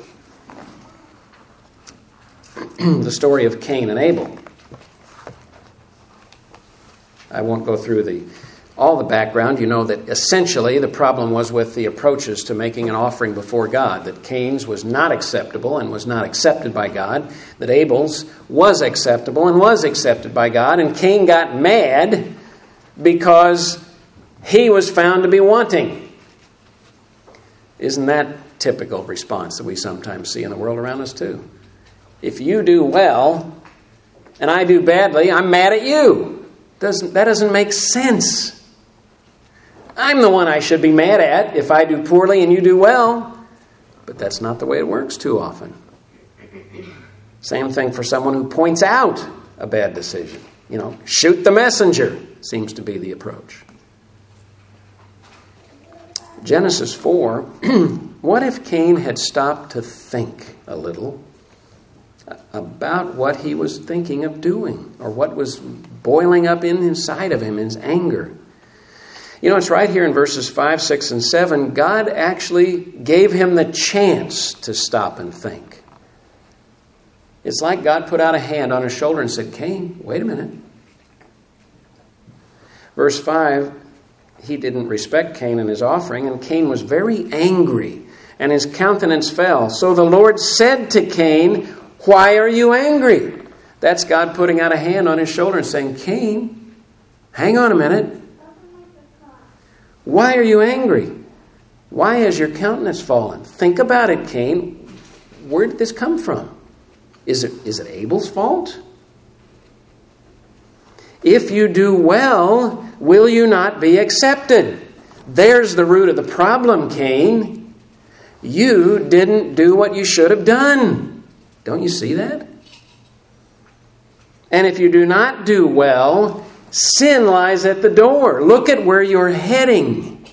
The story of Cain and Abel. I won't go through all the background. You know that essentially the problem was with the approaches to making an offering before God. That Cain's was not acceptable and was not accepted by God. That Abel's was acceptable and was accepted by God. And Cain got mad because he was found to be wanting. Isn't that typical response that we sometimes see in the world around us too? If you do well and I do badly, I'm mad at you. That doesn't make sense. I'm the one I should be mad at if I do poorly and you do well. But that's not the way it works too often. Same thing for someone who points out a bad decision. You know, shoot the messenger seems to be the approach. Genesis 4, what if Cain had stopped to think a little about what he was thinking of doing or what was boiling up inside of him, his anger? You know, it's right here in verses 5, 6, and 7. God actually gave him the chance to stop and think. It's like God put out a hand on his shoulder and said, Cain, wait a minute. Verse 5, he didn't respect Cain and his offering, and Cain was very angry, and his countenance fell. So the Lord said to Cain, why are you angry? That's God putting out a hand on his shoulder and saying, Cain, hang on a minute. Why are you angry? Why has your countenance fallen? Think about it, Cain. Where did this come from? Is it Abel's fault? If you do well, will you not be accepted? There's the root of the problem, Cain. You didn't do what you should have done. Don't you see that? And if you do not do well, sin lies at the door. Look at where you're heading.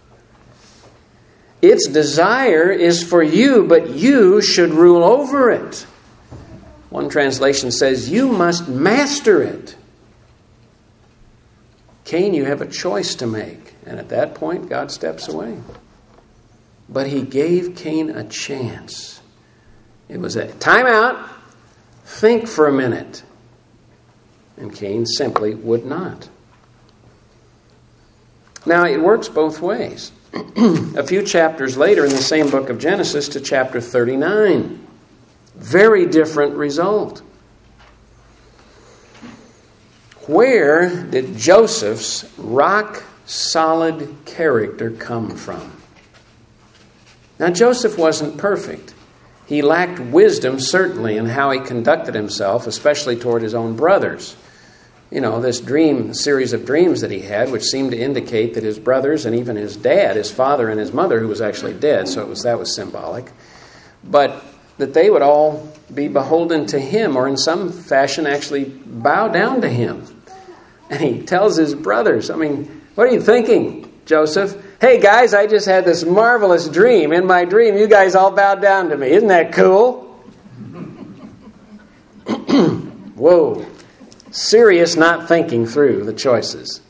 Its desire is for you, but you should rule over it. One translation says, you must master it. Cain, you have a choice to make. And at that point, God steps away. But he gave Cain a chance. It was a time out. Think for a minute. And Cain simply would not. Now, it works both ways. A few chapters later in the same book of Genesis to chapter 39. Very different result. Where did Joseph's rock-solid character come from? Now, Joseph wasn't perfect. He lacked wisdom, certainly, in how he conducted himself, especially toward his own brothers. You know, this series of dreams that he had, which seemed to indicate that his brothers and even his dad, his father and his mother, who was actually dead, so that was symbolic, but that they would all be beholden to him or in some fashion actually bow down to him. And he tells his brothers, I mean, what are you thinking? Joseph. Hey guys, I just had this marvelous dream. In my dream, you guys all bowed down to me. Isn't that cool? Whoa. Serious not thinking through the choices.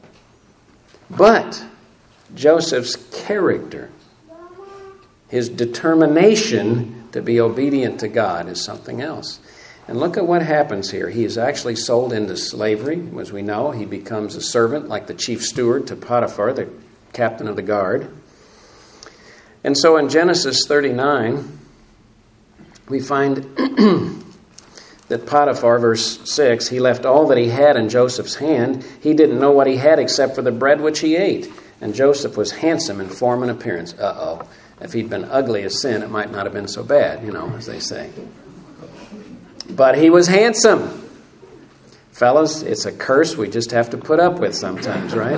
But Joseph's character, his determination to be obedient to God is something else. And look at what happens here. He is actually sold into slavery. As we know, he becomes a servant like the chief steward to Potiphar, the captain of the guard. And so in Genesis 39, we find that Potiphar, verse 6, he left all that he had in Joseph's hand. He didn't know what he had except for the bread which he ate. And Joseph was handsome in form and appearance. Uh-oh. If he'd been ugly as sin, it might not have been so bad, as they say. But he was handsome. Fellas, it's a curse we just have to put up with sometimes, right?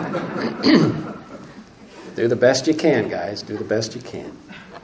Do the best you can, guys. Do the best you can.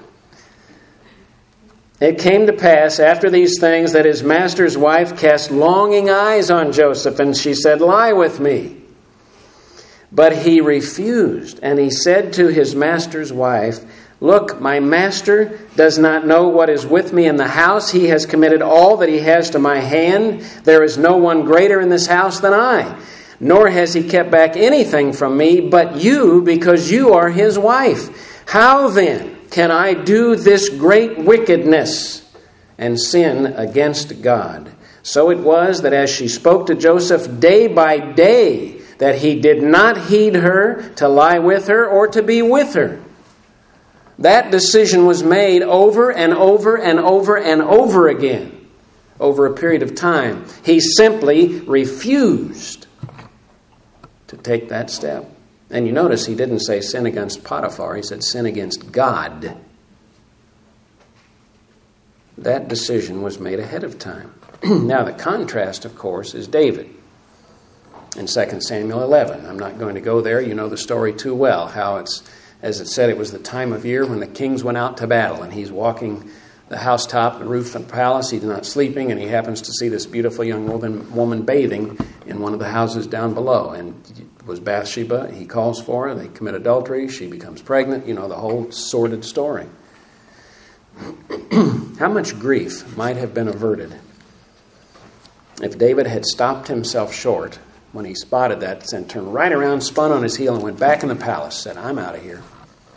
It came to pass after these things that his master's wife cast longing eyes on Joseph, and she said, "Lie with me." But he refused, and he said to his master's wife, "Look, my master does not know what is with me in the house. He has committed all that he has to my hand. There is no one greater in this house than I. Nor has he kept back anything from me but you, because you are his wife. How then can I do this great wickedness and sin against God?" So it was that as she spoke to Joseph day by day, that he did not heed her to lie with her or to be with her. That decision was made over and over and over and over again over a period of time. He simply refused to take that step. And you notice he didn't say sin against Potiphar. He said sin against God. That decision was made ahead of time. Now the contrast, of course, is David in 2 Samuel 11. I'm not going to go there. You know the story too well, how it's, as it said, it was the time of year when the kings went out to battle, and he's walking the housetop, the roof of the palace. He's not sleeping, and he happens to see this beautiful young woman bathing in one of the houses down below. And it was Bathsheba. He calls for her. They commit adultery. She becomes pregnant. You know, the whole sordid story. How much grief might have been averted if David had stopped himself short when he spotted that, and turned right around, spun on his heel, and went back in the palace, said, "I'm out of here."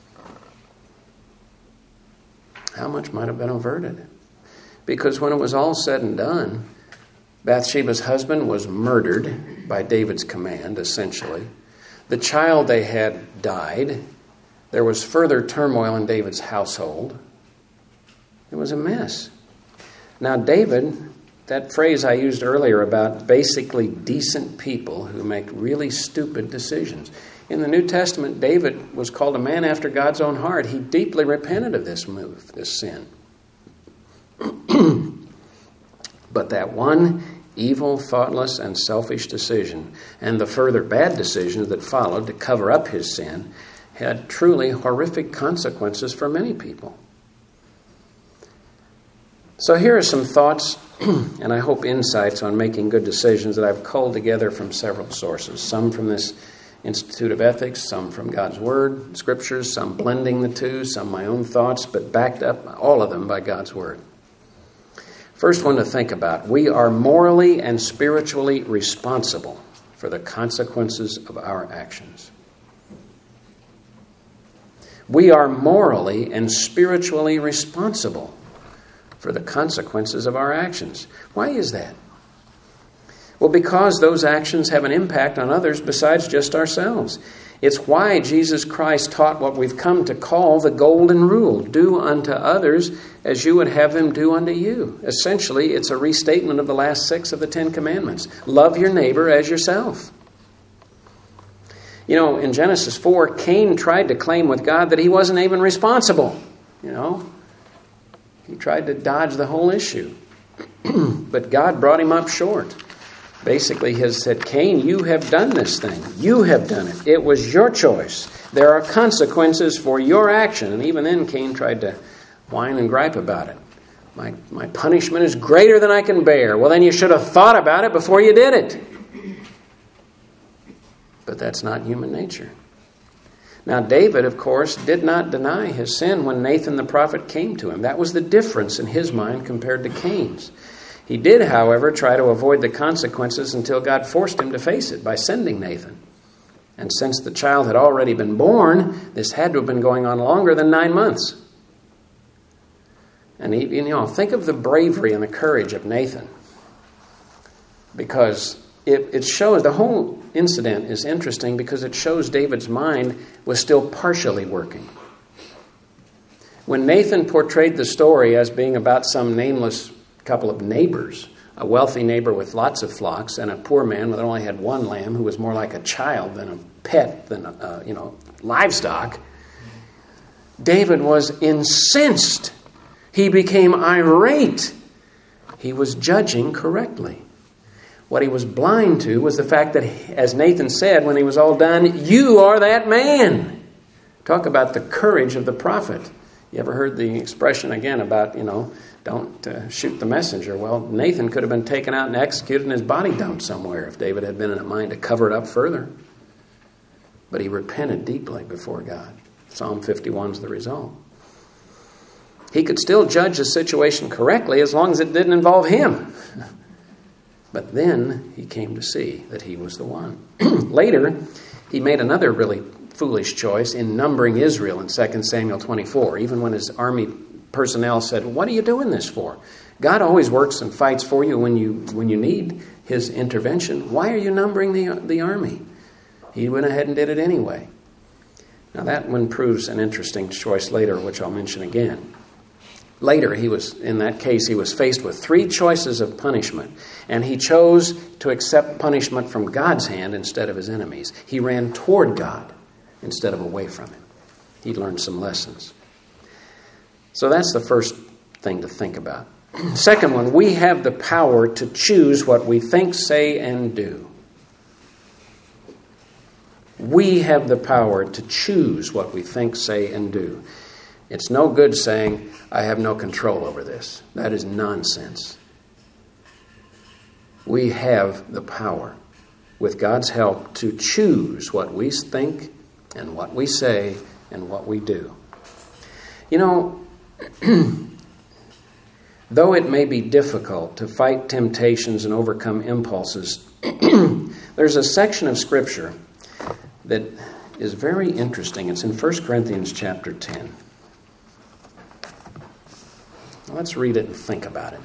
How much might have been averted? Because when it was all said and done, Bathsheba's husband was murdered by David's command, essentially. The child they had died. There was further turmoil in David's household. It was a mess. Now David, that phrase I used earlier about basically decent people who make really stupid decisions. In the New Testament, David was called a man after God's own heart. He deeply repented of this move, this sin. But that one evil, thoughtless, and selfish decision, and the further bad decisions that followed to cover up his sin, had truly horrific consequences for many people. So here are some thoughts, and I hope insights on making good decisions that I've culled together from several sources. Some from this Institute of Ethics, some from God's Word, Scriptures, some blending the two, some my own thoughts, but backed up, all of them, by God's Word. First one to think about: we are morally and spiritually responsible for the consequences of our actions. We are morally and spiritually responsible for the consequences of our actions. Why is that? Well, because those actions have an impact on others besides just ourselves. It's why Jesus Christ taught what we've come to call the golden rule: do unto others as you would have them do unto you. Essentially, it's a restatement of the last 6 of the 10 Commandments. Love your neighbor as yourself. You know, in Genesis 4, Cain tried to claim with God that he wasn't even responsible. He tried to dodge the whole issue. But God brought him up short. Basically, he said, "Cain, you have done this thing. You have done it. It was your choice. There are consequences for your action." And even then, Cain tried to whine and gripe about it. My punishment is greater than I can bear. Well, then you should have thought about it before you did it. But that's not human nature. Now, David, of course, did not deny his sin when Nathan the prophet came to him. That was the difference in his mind compared to Cain's. He did, however, try to avoid the consequences until God forced him to face it by sending Nathan. And since the child had already been born, this had to have been going on longer than 9 months. And think of the bravery and the courage of Nathan. Because it shows, the whole incident is interesting because it shows David's mind was still partially working. When Nathan portrayed the story as being about some nameless couple of neighbors, a wealthy neighbor with lots of flocks and a poor man that only had one lamb who was more like a child than a pet, than livestock, David was incensed. He became irate. He was judging correctly. What he was blind to was the fact that, as Nathan said when he was all done, "You are that man." Talk about the courage of the prophet. You ever heard the expression again about, don't shoot the messenger? Well, Nathan could have been taken out and executed and his body dumped somewhere if David had been in a mind to cover it up further. But he repented deeply before God. Psalm 51 is the result. He could still judge the situation correctly as long as it didn't involve him. But then he came to see that he was the one. Later, he made another really foolish choice in numbering Israel in 2 Samuel 24, even when his army personnel said, "What are you doing this for? God always works and fights for you when you need his intervention. Why are you numbering the army?" He went ahead and did it anyway. Now that one proves an interesting choice later, which I'll mention again. Later, he was faced with 3 choices of punishment, and he chose to accept punishment from God's hand instead of his enemies. He ran toward God instead of away from him. He learned some lessons. So that's the first thing to think about. Second one, we have the power to choose what we think, say, and do. We have the power to choose what we think, say, and do. It's no good saying, "I have no control over this." That is nonsense. We have the power, with God's help, to choose what we think and what we say and what we do. Though it may be difficult to fight temptations and overcome impulses, there's a section of Scripture that is very interesting. It's in 1 Corinthians chapter 10. Let's read it and think about it.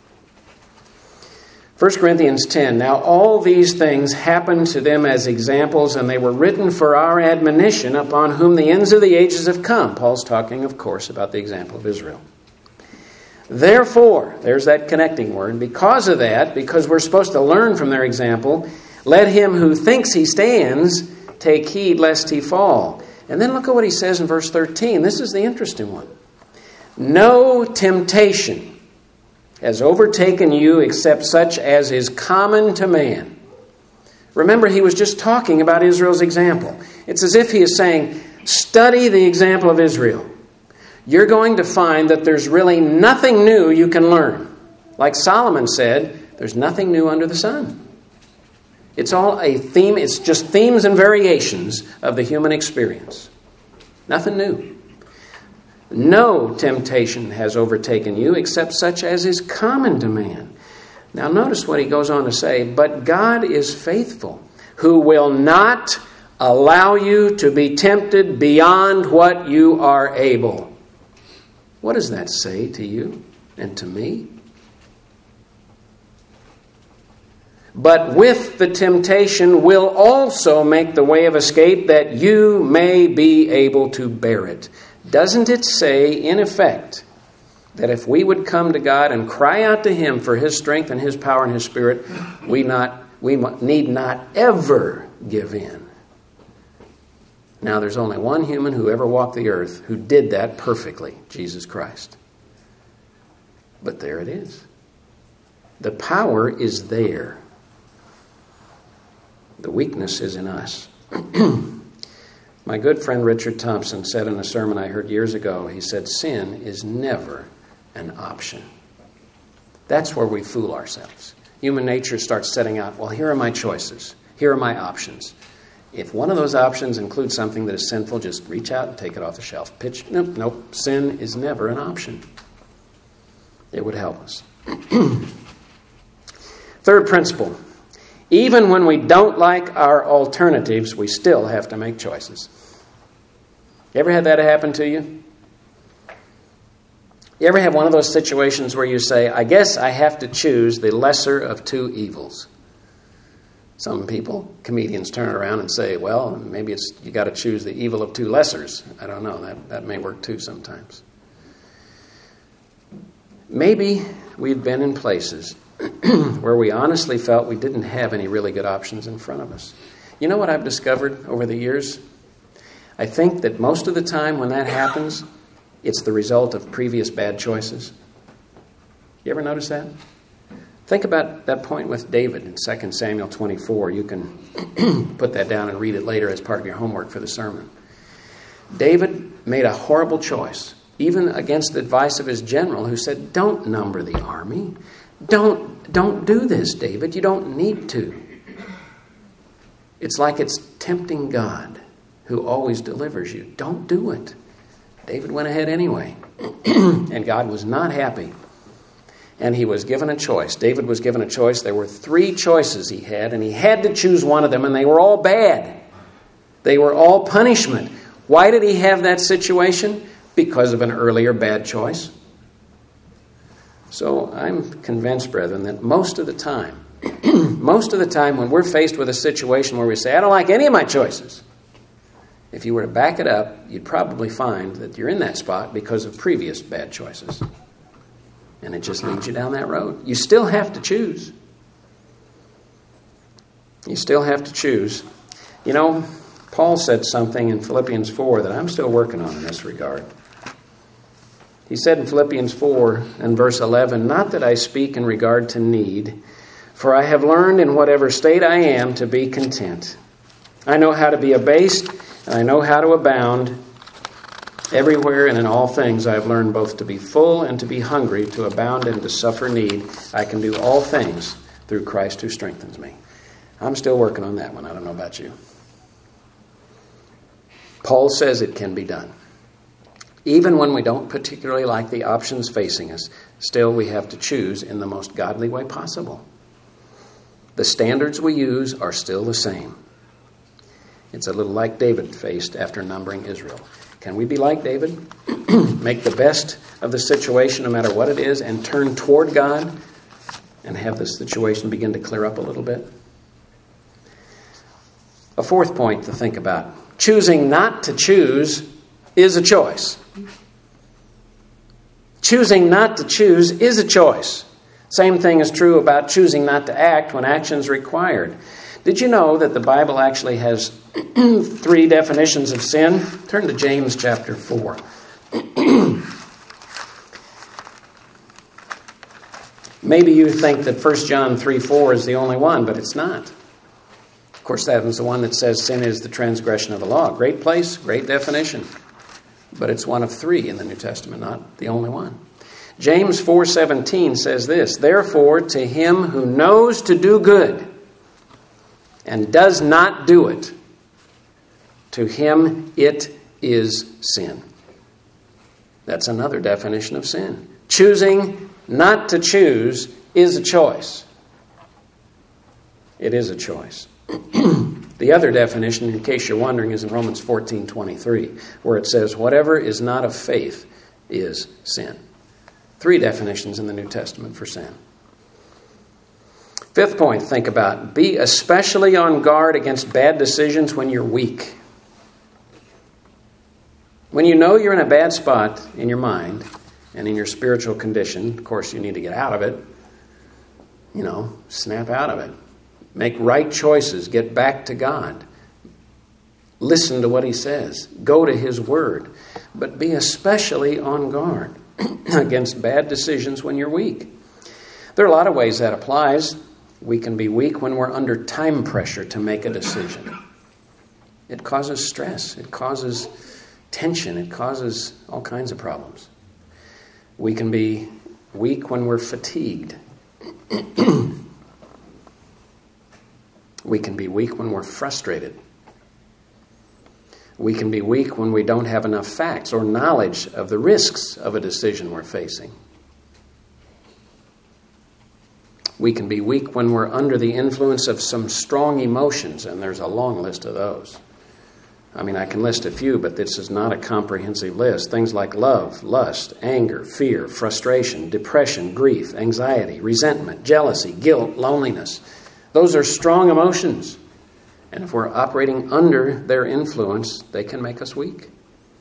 1 Corinthians 10, "Now all these things happened to them as examples, and they were written for our admonition, upon whom the ends of the ages have come." Paul's talking, of course, about the example of Israel. "Therefore," there's that connecting word, because of that, because we're supposed to learn from their example, "let him who thinks he stands take heed lest he fall." And then look at what he says in verse 13. This is the interesting one. "No temptation has overtaken you except such as is common to man." Remember, he was just talking about Israel's example. It's as if he is saying, study the example of Israel. You're going to find that there's really nothing new you can learn. Like Solomon said, there's nothing new under the sun. It's all a theme. It's just themes and variations of the human experience. Nothing new. "No temptation has overtaken you except such as is common to man." Now notice what he goes on to say, "But God is faithful, who will not allow you to be tempted beyond what you are able." What does that say to you and to me? "But with the temptation will also make the way of escape, that you may be able to bear it." Doesn't it say, in effect, that if we would come to God and cry out to him for his strength and his power and his Spirit, we need not ever give in? Now, there's only one human who ever walked the earth who did that perfectly, Jesus Christ. But there it is. The power is there. The weakness is in us. My good friend Richard Thompson said in a sermon I heard years ago, he said, "Sin is never an option." That's where we fool ourselves. Human nature starts setting out, well, here are my choices. Here are my options. If one of those options includes something that is sinful, just reach out and take it off the shelf. Nope. Sin is never an option. It would help us. Third principle. Even when we don't like our alternatives, we still have to make choices. You ever had that happen to you? You ever have one of those situations where you say, I guess I have to choose the lesser of two evils? Some people, comedians, turn around and say, well, maybe it's you got to choose the evil of two lessers. I don't know. That may work too sometimes. Maybe we've been in places where we honestly felt we didn't have any really good options in front of us. You know what I've discovered over the years? I think that most of the time when that happens, it's the result of previous bad choices. You ever notice that? Think about that point with David in 2 Samuel 24. You can put that down and read it later as part of your homework for the sermon. David made a horrible choice, even against the advice of his general who said, don't number the army. Don't do this, David. You don't need to. It's like it's tempting God who always delivers you. Don't do it. David went ahead anyway. And God was not happy. And he was given a choice. David was given a choice. There were 3 choices he had, and he had to choose one of them, and they were all bad. They were all punishment. Why did he have that situation? Because of an earlier bad choice. So I'm convinced, brethren, that most of the time when we're faced with a situation where we say, I don't like any of my choices, if you were to back it up, you'd probably find that you're in that spot because of previous bad choices. And it just leads you down that road. You still have to choose. You still have to choose. You know, Paul said something in Philippians 4 that I'm still working on in this regard. He said in Philippians 4 and verse 11, not that I speak in regard to need, for I have learned in whatever state I am to be content. I know how to be abased, and I know how to abound. Everywhere and in all things I have learned both to be full and to be hungry, to abound and to suffer need. I can do all things through Christ who strengthens me. I'm still working on that one. I don't know about you. Paul says it can be done. Even when we don't particularly like the options facing us, still we have to choose in the most godly way possible. The standards we use are still the same. It's a little like David faced after numbering Israel. Can we be like David? Make the best of the situation no matter what it is and turn toward God and have the situation begin to clear up a little bit? A fourth point to think about. Choosing not to choose is a choice. Choosing not to choose is a choice. Same thing is true about choosing not to act when action is required. Did you know that the Bible actually has 3 definitions of sin? Turn to James chapter 4. Maybe you think that 1 John 3:4 is the only one, but it's not. Of course, that is the one that says sin is the transgression of the law. Great place, great definition. But it's one of 3 in the New Testament, not the only one. James 4:17 says this, therefore, to him who knows to do good and does not do it, to him it is sin. That's another definition of sin. Choosing not to choose is a choice. It is a choice. The other definition, in case you're wondering, is in Romans 14:23, where it says, whatever is not of faith is sin. 3 definitions in the New Testament for sin. Fifth point, think about. Be especially on guard against bad decisions when you're weak. When you know you're in a bad spot in your mind and in your spiritual condition, of course you need to get out of it. Snap out of it. Make right choices. Get back to God. Listen to what He says. Go to His Word. But be especially on guard against bad decisions when you're weak. There are a lot of ways that applies. We can be weak when we're under time pressure to make a decision. It causes stress. It causes tension. It causes all kinds of problems. We can be weak when we're fatigued. We can be weak when we're frustrated. We can be weak when we don't have enough facts or knowledge of the risks of a decision we're facing. We can be weak when we're under the influence of some strong emotions, and there's a long list of those. I mean, I can list a few, but this is not a comprehensive list. Things like love, lust, anger, fear, frustration, depression, grief, anxiety, resentment, jealousy, guilt, loneliness. Those are strong emotions. And if we're operating under their influence, they can make us weak.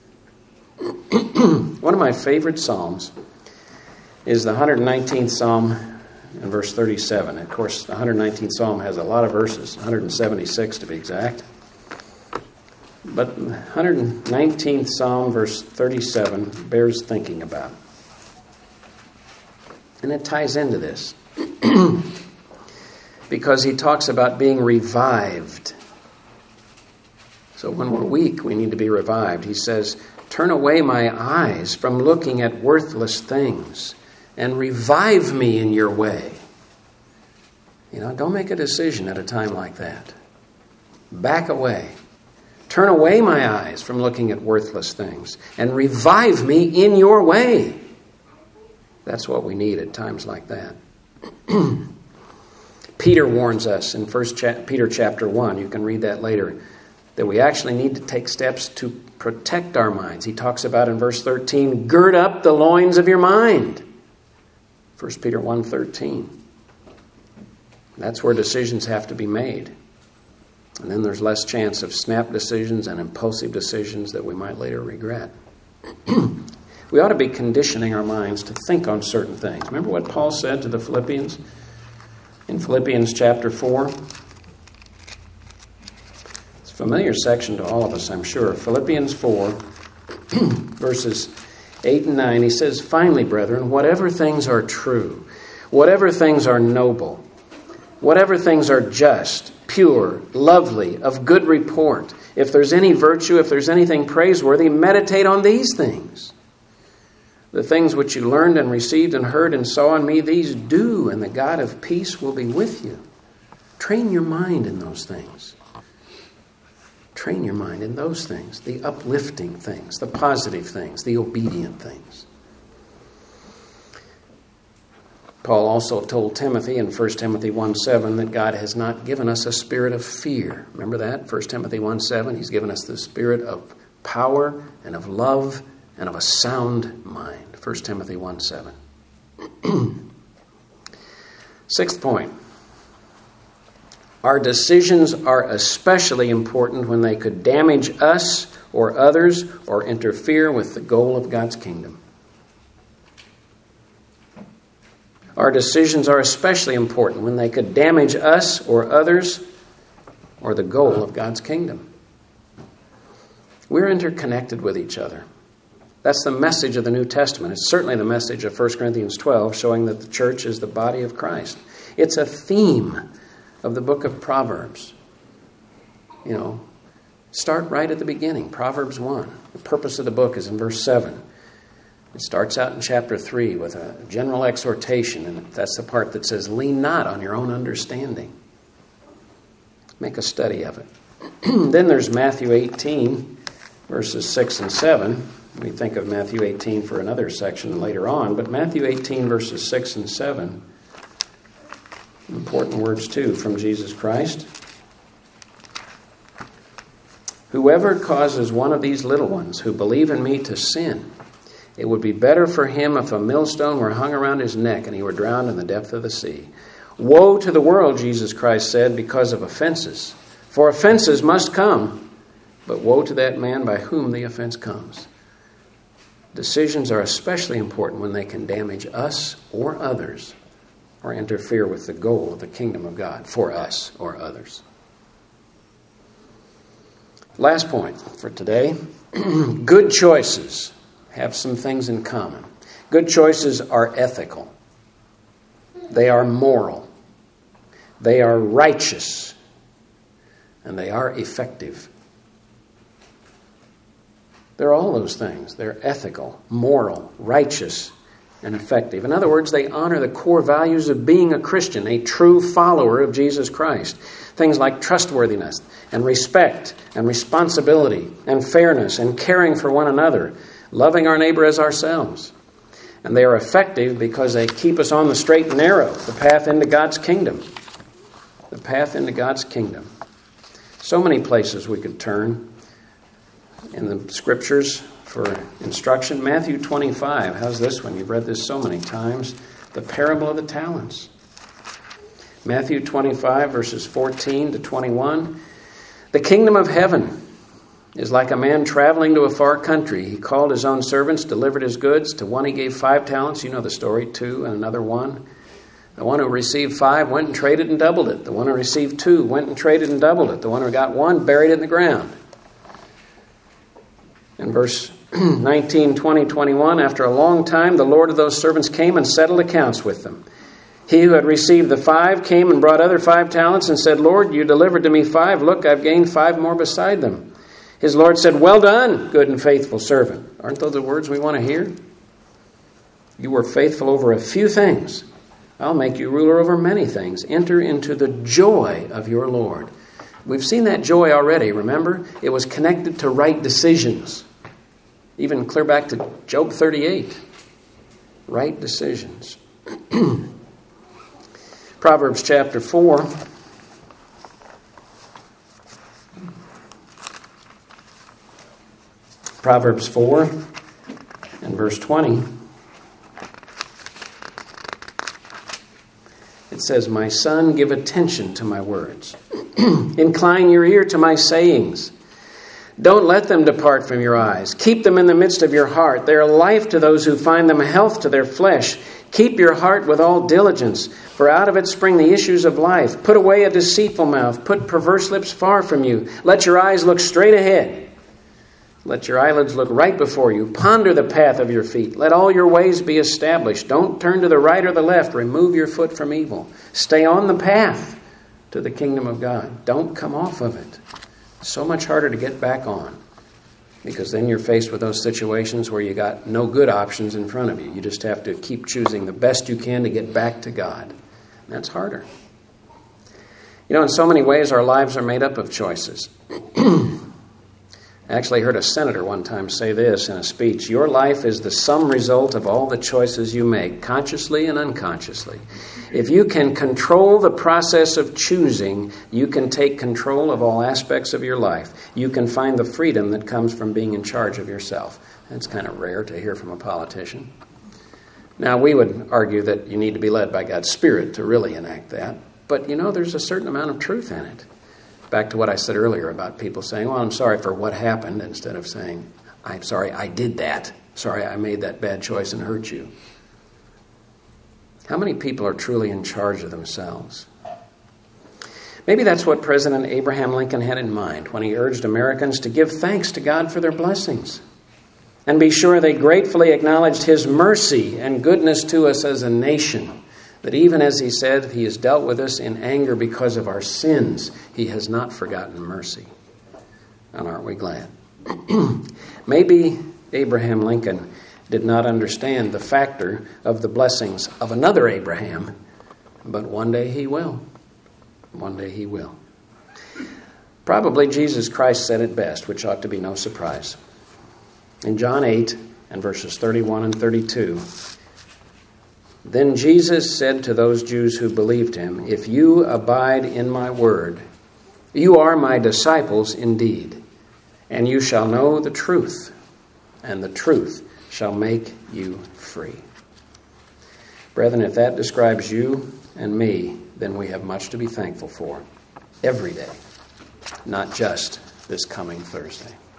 One of my favorite psalms is the 119th Psalm in verse 37. Of course, the 119th Psalm has a lot of verses, 176 to be exact. But 119th Psalm, verse 37, bears thinking about. And it ties into this. Because he talks about being revived. So when we're weak, we need to be revived. He says, "Turn away my eyes from looking at worthless things and revive me in your way." You know, don't make a decision at a time like that. Back away. Turn away my eyes from looking at worthless things and revive me in your way. That's what we need at times like that. Peter warns us in Peter chapter 1, you can read that later, that we actually need to take steps to protect our minds. He talks about in verse 13, gird up the loins of your mind. 1 Peter 1:13. That's where decisions have to be made. And then there's less chance of snap decisions and impulsive decisions that we might later regret. We ought to be conditioning our minds to think on certain things. Remember what Paul said to the Philippians? In Philippians chapter 4. It's a familiar section to all of us, I'm sure. Philippians 4, verses 8 and 9. He says, "Finally, brethren, whatever things are true, whatever things are noble, whatever things are just, pure, lovely, of good report, if there's any virtue, if there's anything praiseworthy, meditate on these things. The things which you learned and received and heard and saw in me, these do, and the God of peace will be with you." Train your mind in those things. Train your mind in those things, the uplifting things, the positive things, the obedient things. Paul also told Timothy in 1 Timothy 1:7 that God has not given us a spirit of fear. Remember that? 1 Timothy 1:7, he's given us the spirit of power and of love and of a sound mind. 1 Timothy 1:7. Sixth point. Our decisions are especially important when they could damage us or others or interfere with the goal of God's kingdom. Our decisions are especially important when they could damage us or others or the goal of God's kingdom. We're interconnected with each other. That's the message of the New Testament. It's certainly the message of 1 Corinthians 12, showing that the church is the body of Christ. It's a theme of the book of Proverbs. You know, start right at the beginning, Proverbs 1. The purpose of the book is in verse 7. It starts out in chapter 3 with a general exhortation, and that's the part that says, lean not on your own understanding. Make a study of it. Then there's Matthew 18, verses 6 and 7. We think of Matthew 18 for another section later on, but Matthew 18, verses 6 and 7, important words too from Jesus Christ. "Whoever causes one of these little ones who believe in me to sin, it would be better for him if a millstone were hung around his neck and he were drowned in the depth of the sea. Woe to the world," Jesus Christ said, "because of offenses. For offenses must come, but woe to that man by whom the offense comes." Decisions are especially important when they can damage us or others or interfere with the goal of the kingdom of God for us or others. Last point for today. Good choices have some things in common. Good choices are ethical. They are moral. They are righteous. And they are effective. They're all those things. They're ethical, moral, righteous, and effective. In other words, they honor the core values of being a Christian, a true follower of Jesus Christ. Things like trustworthiness and respect and responsibility and fairness and caring for one another, loving our neighbor as ourselves. And they are effective because they keep us on the straight and narrow, the path into God's kingdom. The path into God's kingdom. So many places we could turn in the Scriptures for instruction. Matthew 25, how's this one? You've read this so many times. The parable of the talents. Matthew 25, verses 14 to 21. The kingdom of heaven is like a man traveling to a far country. He called his own servants, delivered his goods. To one he gave 5 talents. You know the story, 2 and another 1. The one who received 5 went and traded and doubled it. The one who received 2 went and traded and doubled it. The one who got 1 buried it in the ground. In verse 19, 20, 21, after a long time, the Lord of those servants came and settled accounts with them. He who had received the 5 came and brought other 5 talents and said, Lord, you delivered to me 5. Look, I've gained 5 more beside them. His Lord said, well done, good and faithful servant. Aren't those the words we want to hear? You were faithful over a few things. I'll make you ruler over many things. Enter into the joy of your Lord. We've seen that joy already, remember? It was connected to right decisions. Even clear back to Job 38. Right decisions. Proverbs chapter 4. Proverbs 4 and verse 20. It says, my son, give attention to my words. Incline your ear to my sayings. Don't let them depart from your eyes. Keep them in the midst of your heart. They are life to those who find them, health to their flesh. Keep your heart with all diligence, for out of it spring the issues of life. Put away a deceitful mouth. Put perverse lips far from you. Let your eyes look straight ahead. Let your eyelids look right before you. Ponder the path of your feet. Let all your ways be established. Don't turn to the right or the left. Remove your foot from evil. Stay on the path to the kingdom of God. Don't come off of it. So much harder to get back on, because then you're faced with those situations where you got no good options in front of you. You just have to keep choosing the best you can to get back to God. And that's harder. You know, in so many ways, our lives are made up of choices. I actually heard a senator one time say this in a speech. Your life is the sum result of all the choices you make, consciously and unconsciously. If you can control the process of choosing, you can take control of all aspects of your life. You can find the freedom that comes from being in charge of yourself. That's kind of rare to hear from a politician. Now, we would argue that you need to be led by God's Spirit to really enact that. But, you know, there's a certain amount of truth in it. Back to what I said earlier about people saying, well, I'm sorry for what happened, instead of saying, I'm sorry I did that. Sorry I made that bad choice and hurt you. How many people are truly in charge of themselves? Maybe that's what President Abraham Lincoln had in mind when he urged Americans to give thanks to God for their blessings and be sure they gratefully acknowledged His mercy and goodness to us as a nation. That even as he said, he has dealt with us in anger because of our sins, he has not forgotten mercy. And aren't we glad? Maybe Abraham Lincoln did not understand the factor of the blessings of another Abraham, but one day he will. One day he will. Probably Jesus Christ said it best, which ought to be no surprise. In John 8 and verses 31 and 32, then Jesus said to those Jews who believed him, if you abide in my word, you are my disciples indeed, and you shall know the truth, and the truth shall make you free. Brethren, if that describes you and me, then we have much to be thankful for every day, not just this coming Thursday.